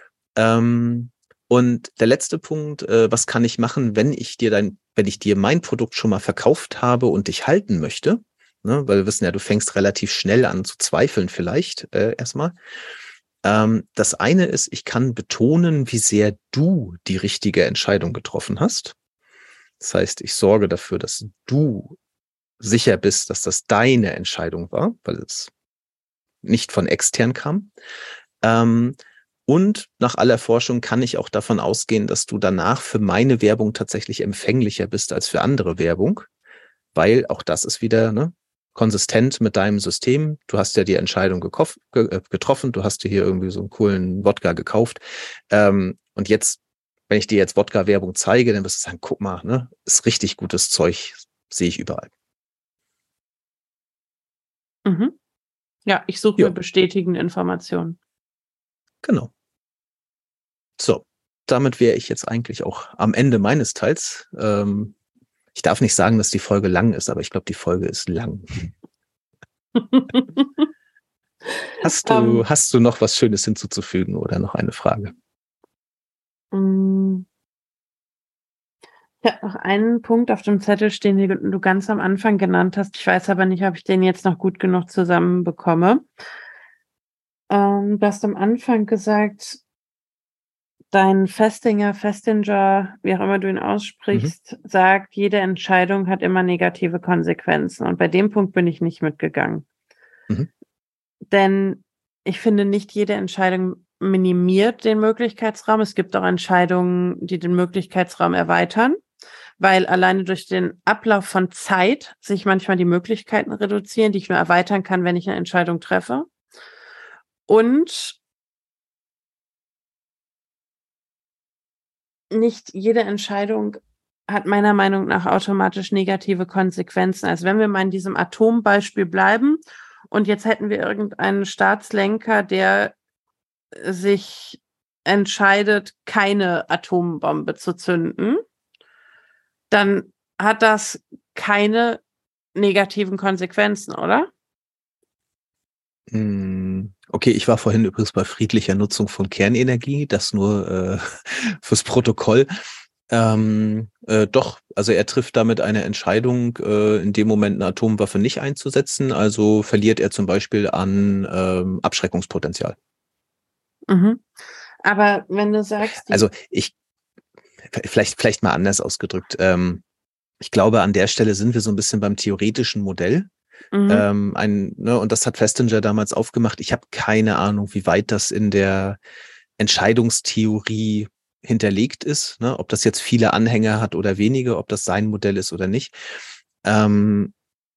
S2: Ähm, und der letzte Punkt, äh, was kann ich machen, wenn ich dir dein, wenn ich dir mein Produkt schon mal verkauft habe und dich halten möchte, ne? Weil wir wissen ja, du fängst relativ schnell an zu zweifeln vielleicht äh, erstmal. Ähm, das eine ist, ich kann betonen, wie sehr du die richtige Entscheidung getroffen hast. Das heißt, ich sorge dafür, dass du sicher bist, dass das deine Entscheidung war, weil es nicht von extern kam. Ähm, und nach aller Forschung kann ich auch davon ausgehen, dass du danach für meine Werbung tatsächlich empfänglicher bist als für andere Werbung, weil auch das ist wieder, ne, konsistent mit deinem System. Du hast ja die Entscheidung gekof- ge- getroffen, du hast dir hier irgendwie so einen coolen Wodka gekauft. Ähm, und jetzt, wenn ich dir jetzt Wodka-Werbung zeige, dann wirst du sagen, guck mal, ne, ist richtig gutes Zeug, sehe ich überall.
S1: Mhm. Ja, ich suche
S2: Ja,
S1: mir bestätigende Informationen.
S2: genau. So, damit wäre ich jetzt eigentlich auch am Ende meines Teils. Ähm, ich darf nicht sagen, dass die Folge lang ist, aber ich glaube, die Folge ist lang. Hast du,
S1: ähm,
S2: hast du noch was Schönes hinzuzufügen oder noch eine Frage?
S1: mh, Ich habe noch einen Punkt auf dem Zettel stehen, den du ganz am Anfang genannt hast. Ich weiß aber nicht, ob ich den jetzt noch gut genug zusammenbekomme. Ähm, du hast am Anfang gesagt, dein Festinger, Festinger, wie auch immer du ihn
S2: Mhm.
S1: aussprichst, sagt, jede Entscheidung hat immer negative Konsequenzen. Und bei dem Punkt bin ich nicht mitgegangen.
S2: Mhm.
S1: Denn ich finde, nicht jede Entscheidung minimiert den Möglichkeitsraum. Es gibt auch Entscheidungen, die den Möglichkeitsraum erweitern, weil alleine durch den Ablauf von Zeit sich manchmal die Möglichkeiten reduzieren, die ich nur erweitern kann, wenn ich eine Entscheidung treffe. Und nicht jede Entscheidung hat meiner Meinung nach automatisch negative Konsequenzen. Also wenn wir mal in diesem Atombeispiel bleiben und jetzt hätten wir irgendeinen Staatslenker, der sich entscheidet, keine Atombombe zu zünden, dann hat das keine negativen Konsequenzen, oder?
S2: Mm, Okay, ich war vorhin übrigens bei friedlicher Nutzung von Kernenergie, das nur äh, fürs Protokoll. Ähm, äh, doch, also er trifft damit eine Entscheidung, äh, in dem Moment eine Atomwaffe nicht einzusetzen, also verliert er zum Beispiel an ähm, Abschreckungspotenzial.
S1: Mhm. Aber wenn du sagst,
S2: Also
S1: die,
S2: ich, vielleicht, vielleicht mal anders ausgedrückt, ähm, ich glaube, an der Stelle sind wir so ein bisschen beim theoretischen Modell.
S1: mhm,
S2: Ähm, ein, ne, und das hat Festinger damals aufgemacht. Ich habe keine Ahnung, wie weit das in der Entscheidungstheorie hinterlegt ist, ne? Ob das jetzt viele Anhänger hat oder wenige, ob das sein Modell ist oder nicht. Ähm,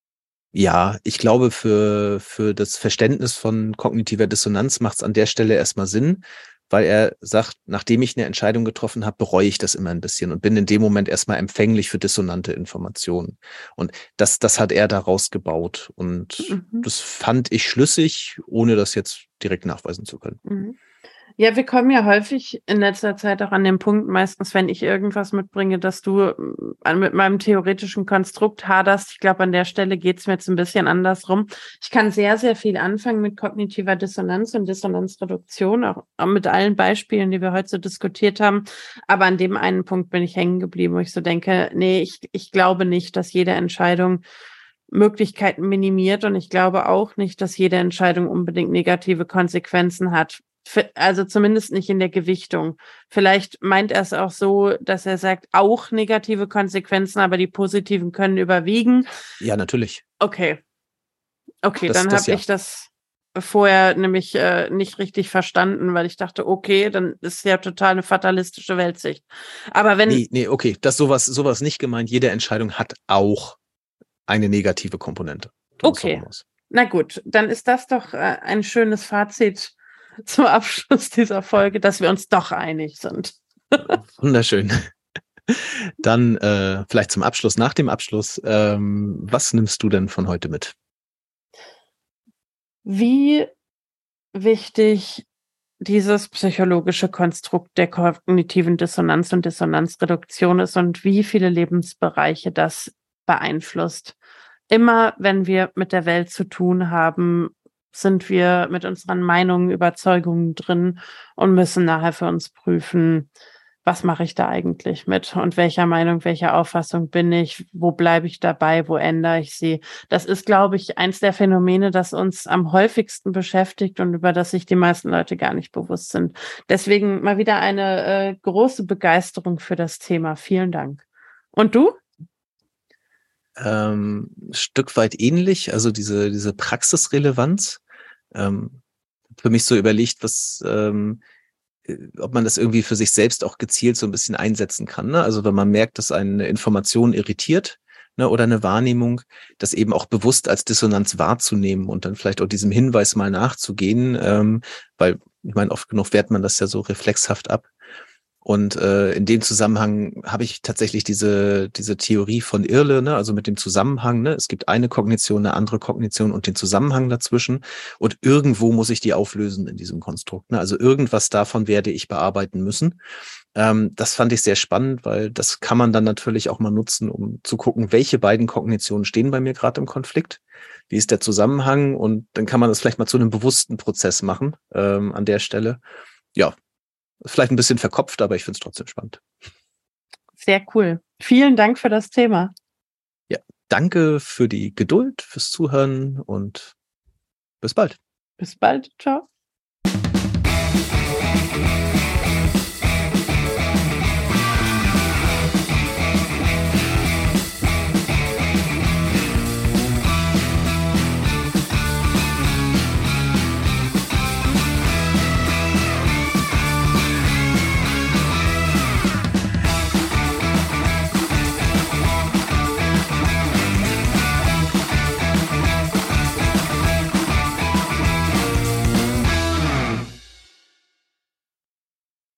S2: ja, ich glaube, für, für das Verständnis von kognitiver Dissonanz macht es an der Stelle erstmal Sinn, weil er sagt, nachdem ich eine Entscheidung getroffen habe, bereue ich das immer ein bisschen und bin in dem Moment erstmal empfänglich für dissonante Informationen. Und das, das hat er daraus gebaut. Und
S1: mhm,
S2: das fand ich schlüssig, ohne das jetzt direkt nachweisen zu können.
S1: mhm. Ja, wir kommen ja häufig in letzter Zeit auch an den Punkt, meistens, wenn ich irgendwas mitbringe, dass du äh, mit meinem theoretischen Konstrukt haderst. Ich glaube, an der Stelle geht's mir jetzt ein bisschen andersrum. Ich kann sehr, sehr viel anfangen mit kognitiver Dissonanz und Dissonanzreduktion, auch, auch mit allen Beispielen, die wir heute so diskutiert haben. Aber an dem einen Punkt bin ich hängen geblieben, wo ich so denke, nee, ich, ich glaube nicht, dass jede Entscheidung Möglichkeiten minimiert und ich glaube auch nicht, dass jede Entscheidung unbedingt negative Konsequenzen hat. Also zumindest nicht in der Gewichtung. Vielleicht meint er es auch so, dass er sagt, auch negative Konsequenzen, aber die positiven können überwiegen.
S2: Ja, natürlich.
S1: Okay, okay,
S2: Das,
S1: dann
S2: das
S1: habe
S2: ja.
S1: ich das vorher nämlich äh, nicht richtig verstanden, weil ich dachte, okay, dann ist ja total eine fatalistische Weltsicht. Aber wenn,
S2: Nee, nee, okay. Das sowas, sowas nicht gemeint. Jede Entscheidung hat auch eine negative Komponente. Darauf so
S1: okay,
S2: raus.
S1: na gut, dann ist das doch äh, ein schönes Fazit zum Abschluss dieser Folge, dass wir uns doch einig sind.
S2: Wunderschön. Dann äh, vielleicht zum Abschluss, nach dem Abschluss, ähm, was nimmst du denn von heute mit?
S1: Wie wichtig dieses psychologische Konstrukt der kognitiven Dissonanz und Dissonanzreduktion ist und wie viele Lebensbereiche das beeinflusst. Immer wenn wir mit der Welt zu tun haben, sind wir mit unseren Meinungen, Überzeugungen drin und müssen nachher für uns prüfen, was mache ich da eigentlich mit und welcher Meinung, welcher Auffassung bin ich, wo bleibe ich dabei, wo ändere ich sie. Das ist, glaube ich, eins der Phänomene, das uns am häufigsten beschäftigt und über das sich die meisten Leute gar nicht bewusst sind. Deswegen mal wieder eine äh, große Begeisterung für das Thema. Vielen Dank. Und du?
S2: Ähm, ein Stück weit ähnlich, also diese, diese Praxisrelevanz. Ähm, für mich so überlegt, was, ähm, ob man das irgendwie für sich selbst auch gezielt so ein bisschen einsetzen kann. Ne? Also wenn man merkt, dass eine Information irritiert, ne, oder eine Wahrnehmung, das eben auch bewusst als Dissonanz wahrzunehmen und dann vielleicht auch diesem Hinweis mal nachzugehen, ähm, weil ich meine, oft genug wehrt man das ja so reflexhaft ab. Und äh, in dem Zusammenhang habe ich tatsächlich diese diese Theorie von Irle, ne, also mit dem Zusammenhang. Ne, es gibt eine Kognition, eine andere Kognition und den Zusammenhang dazwischen. Und irgendwo muss ich die auflösen in diesem Konstrukt. Ne? Also irgendwas davon werde ich bearbeiten müssen. Ähm, das fand ich sehr spannend, weil das kann man dann natürlich auch mal nutzen, um zu gucken, welche beiden Kognitionen stehen bei mir gerade im Konflikt. Wie ist der Zusammenhang? Und dann kann man das vielleicht mal zu einem bewussten Prozess machen ähm, an der Stelle. Ja, vielleicht ein bisschen verkopft, aber ich finde es trotzdem spannend.
S1: Sehr cool. Vielen Dank für das Thema.
S2: Ja, danke für die Geduld, fürs Zuhören und bis bald.
S1: Bis bald. Ciao.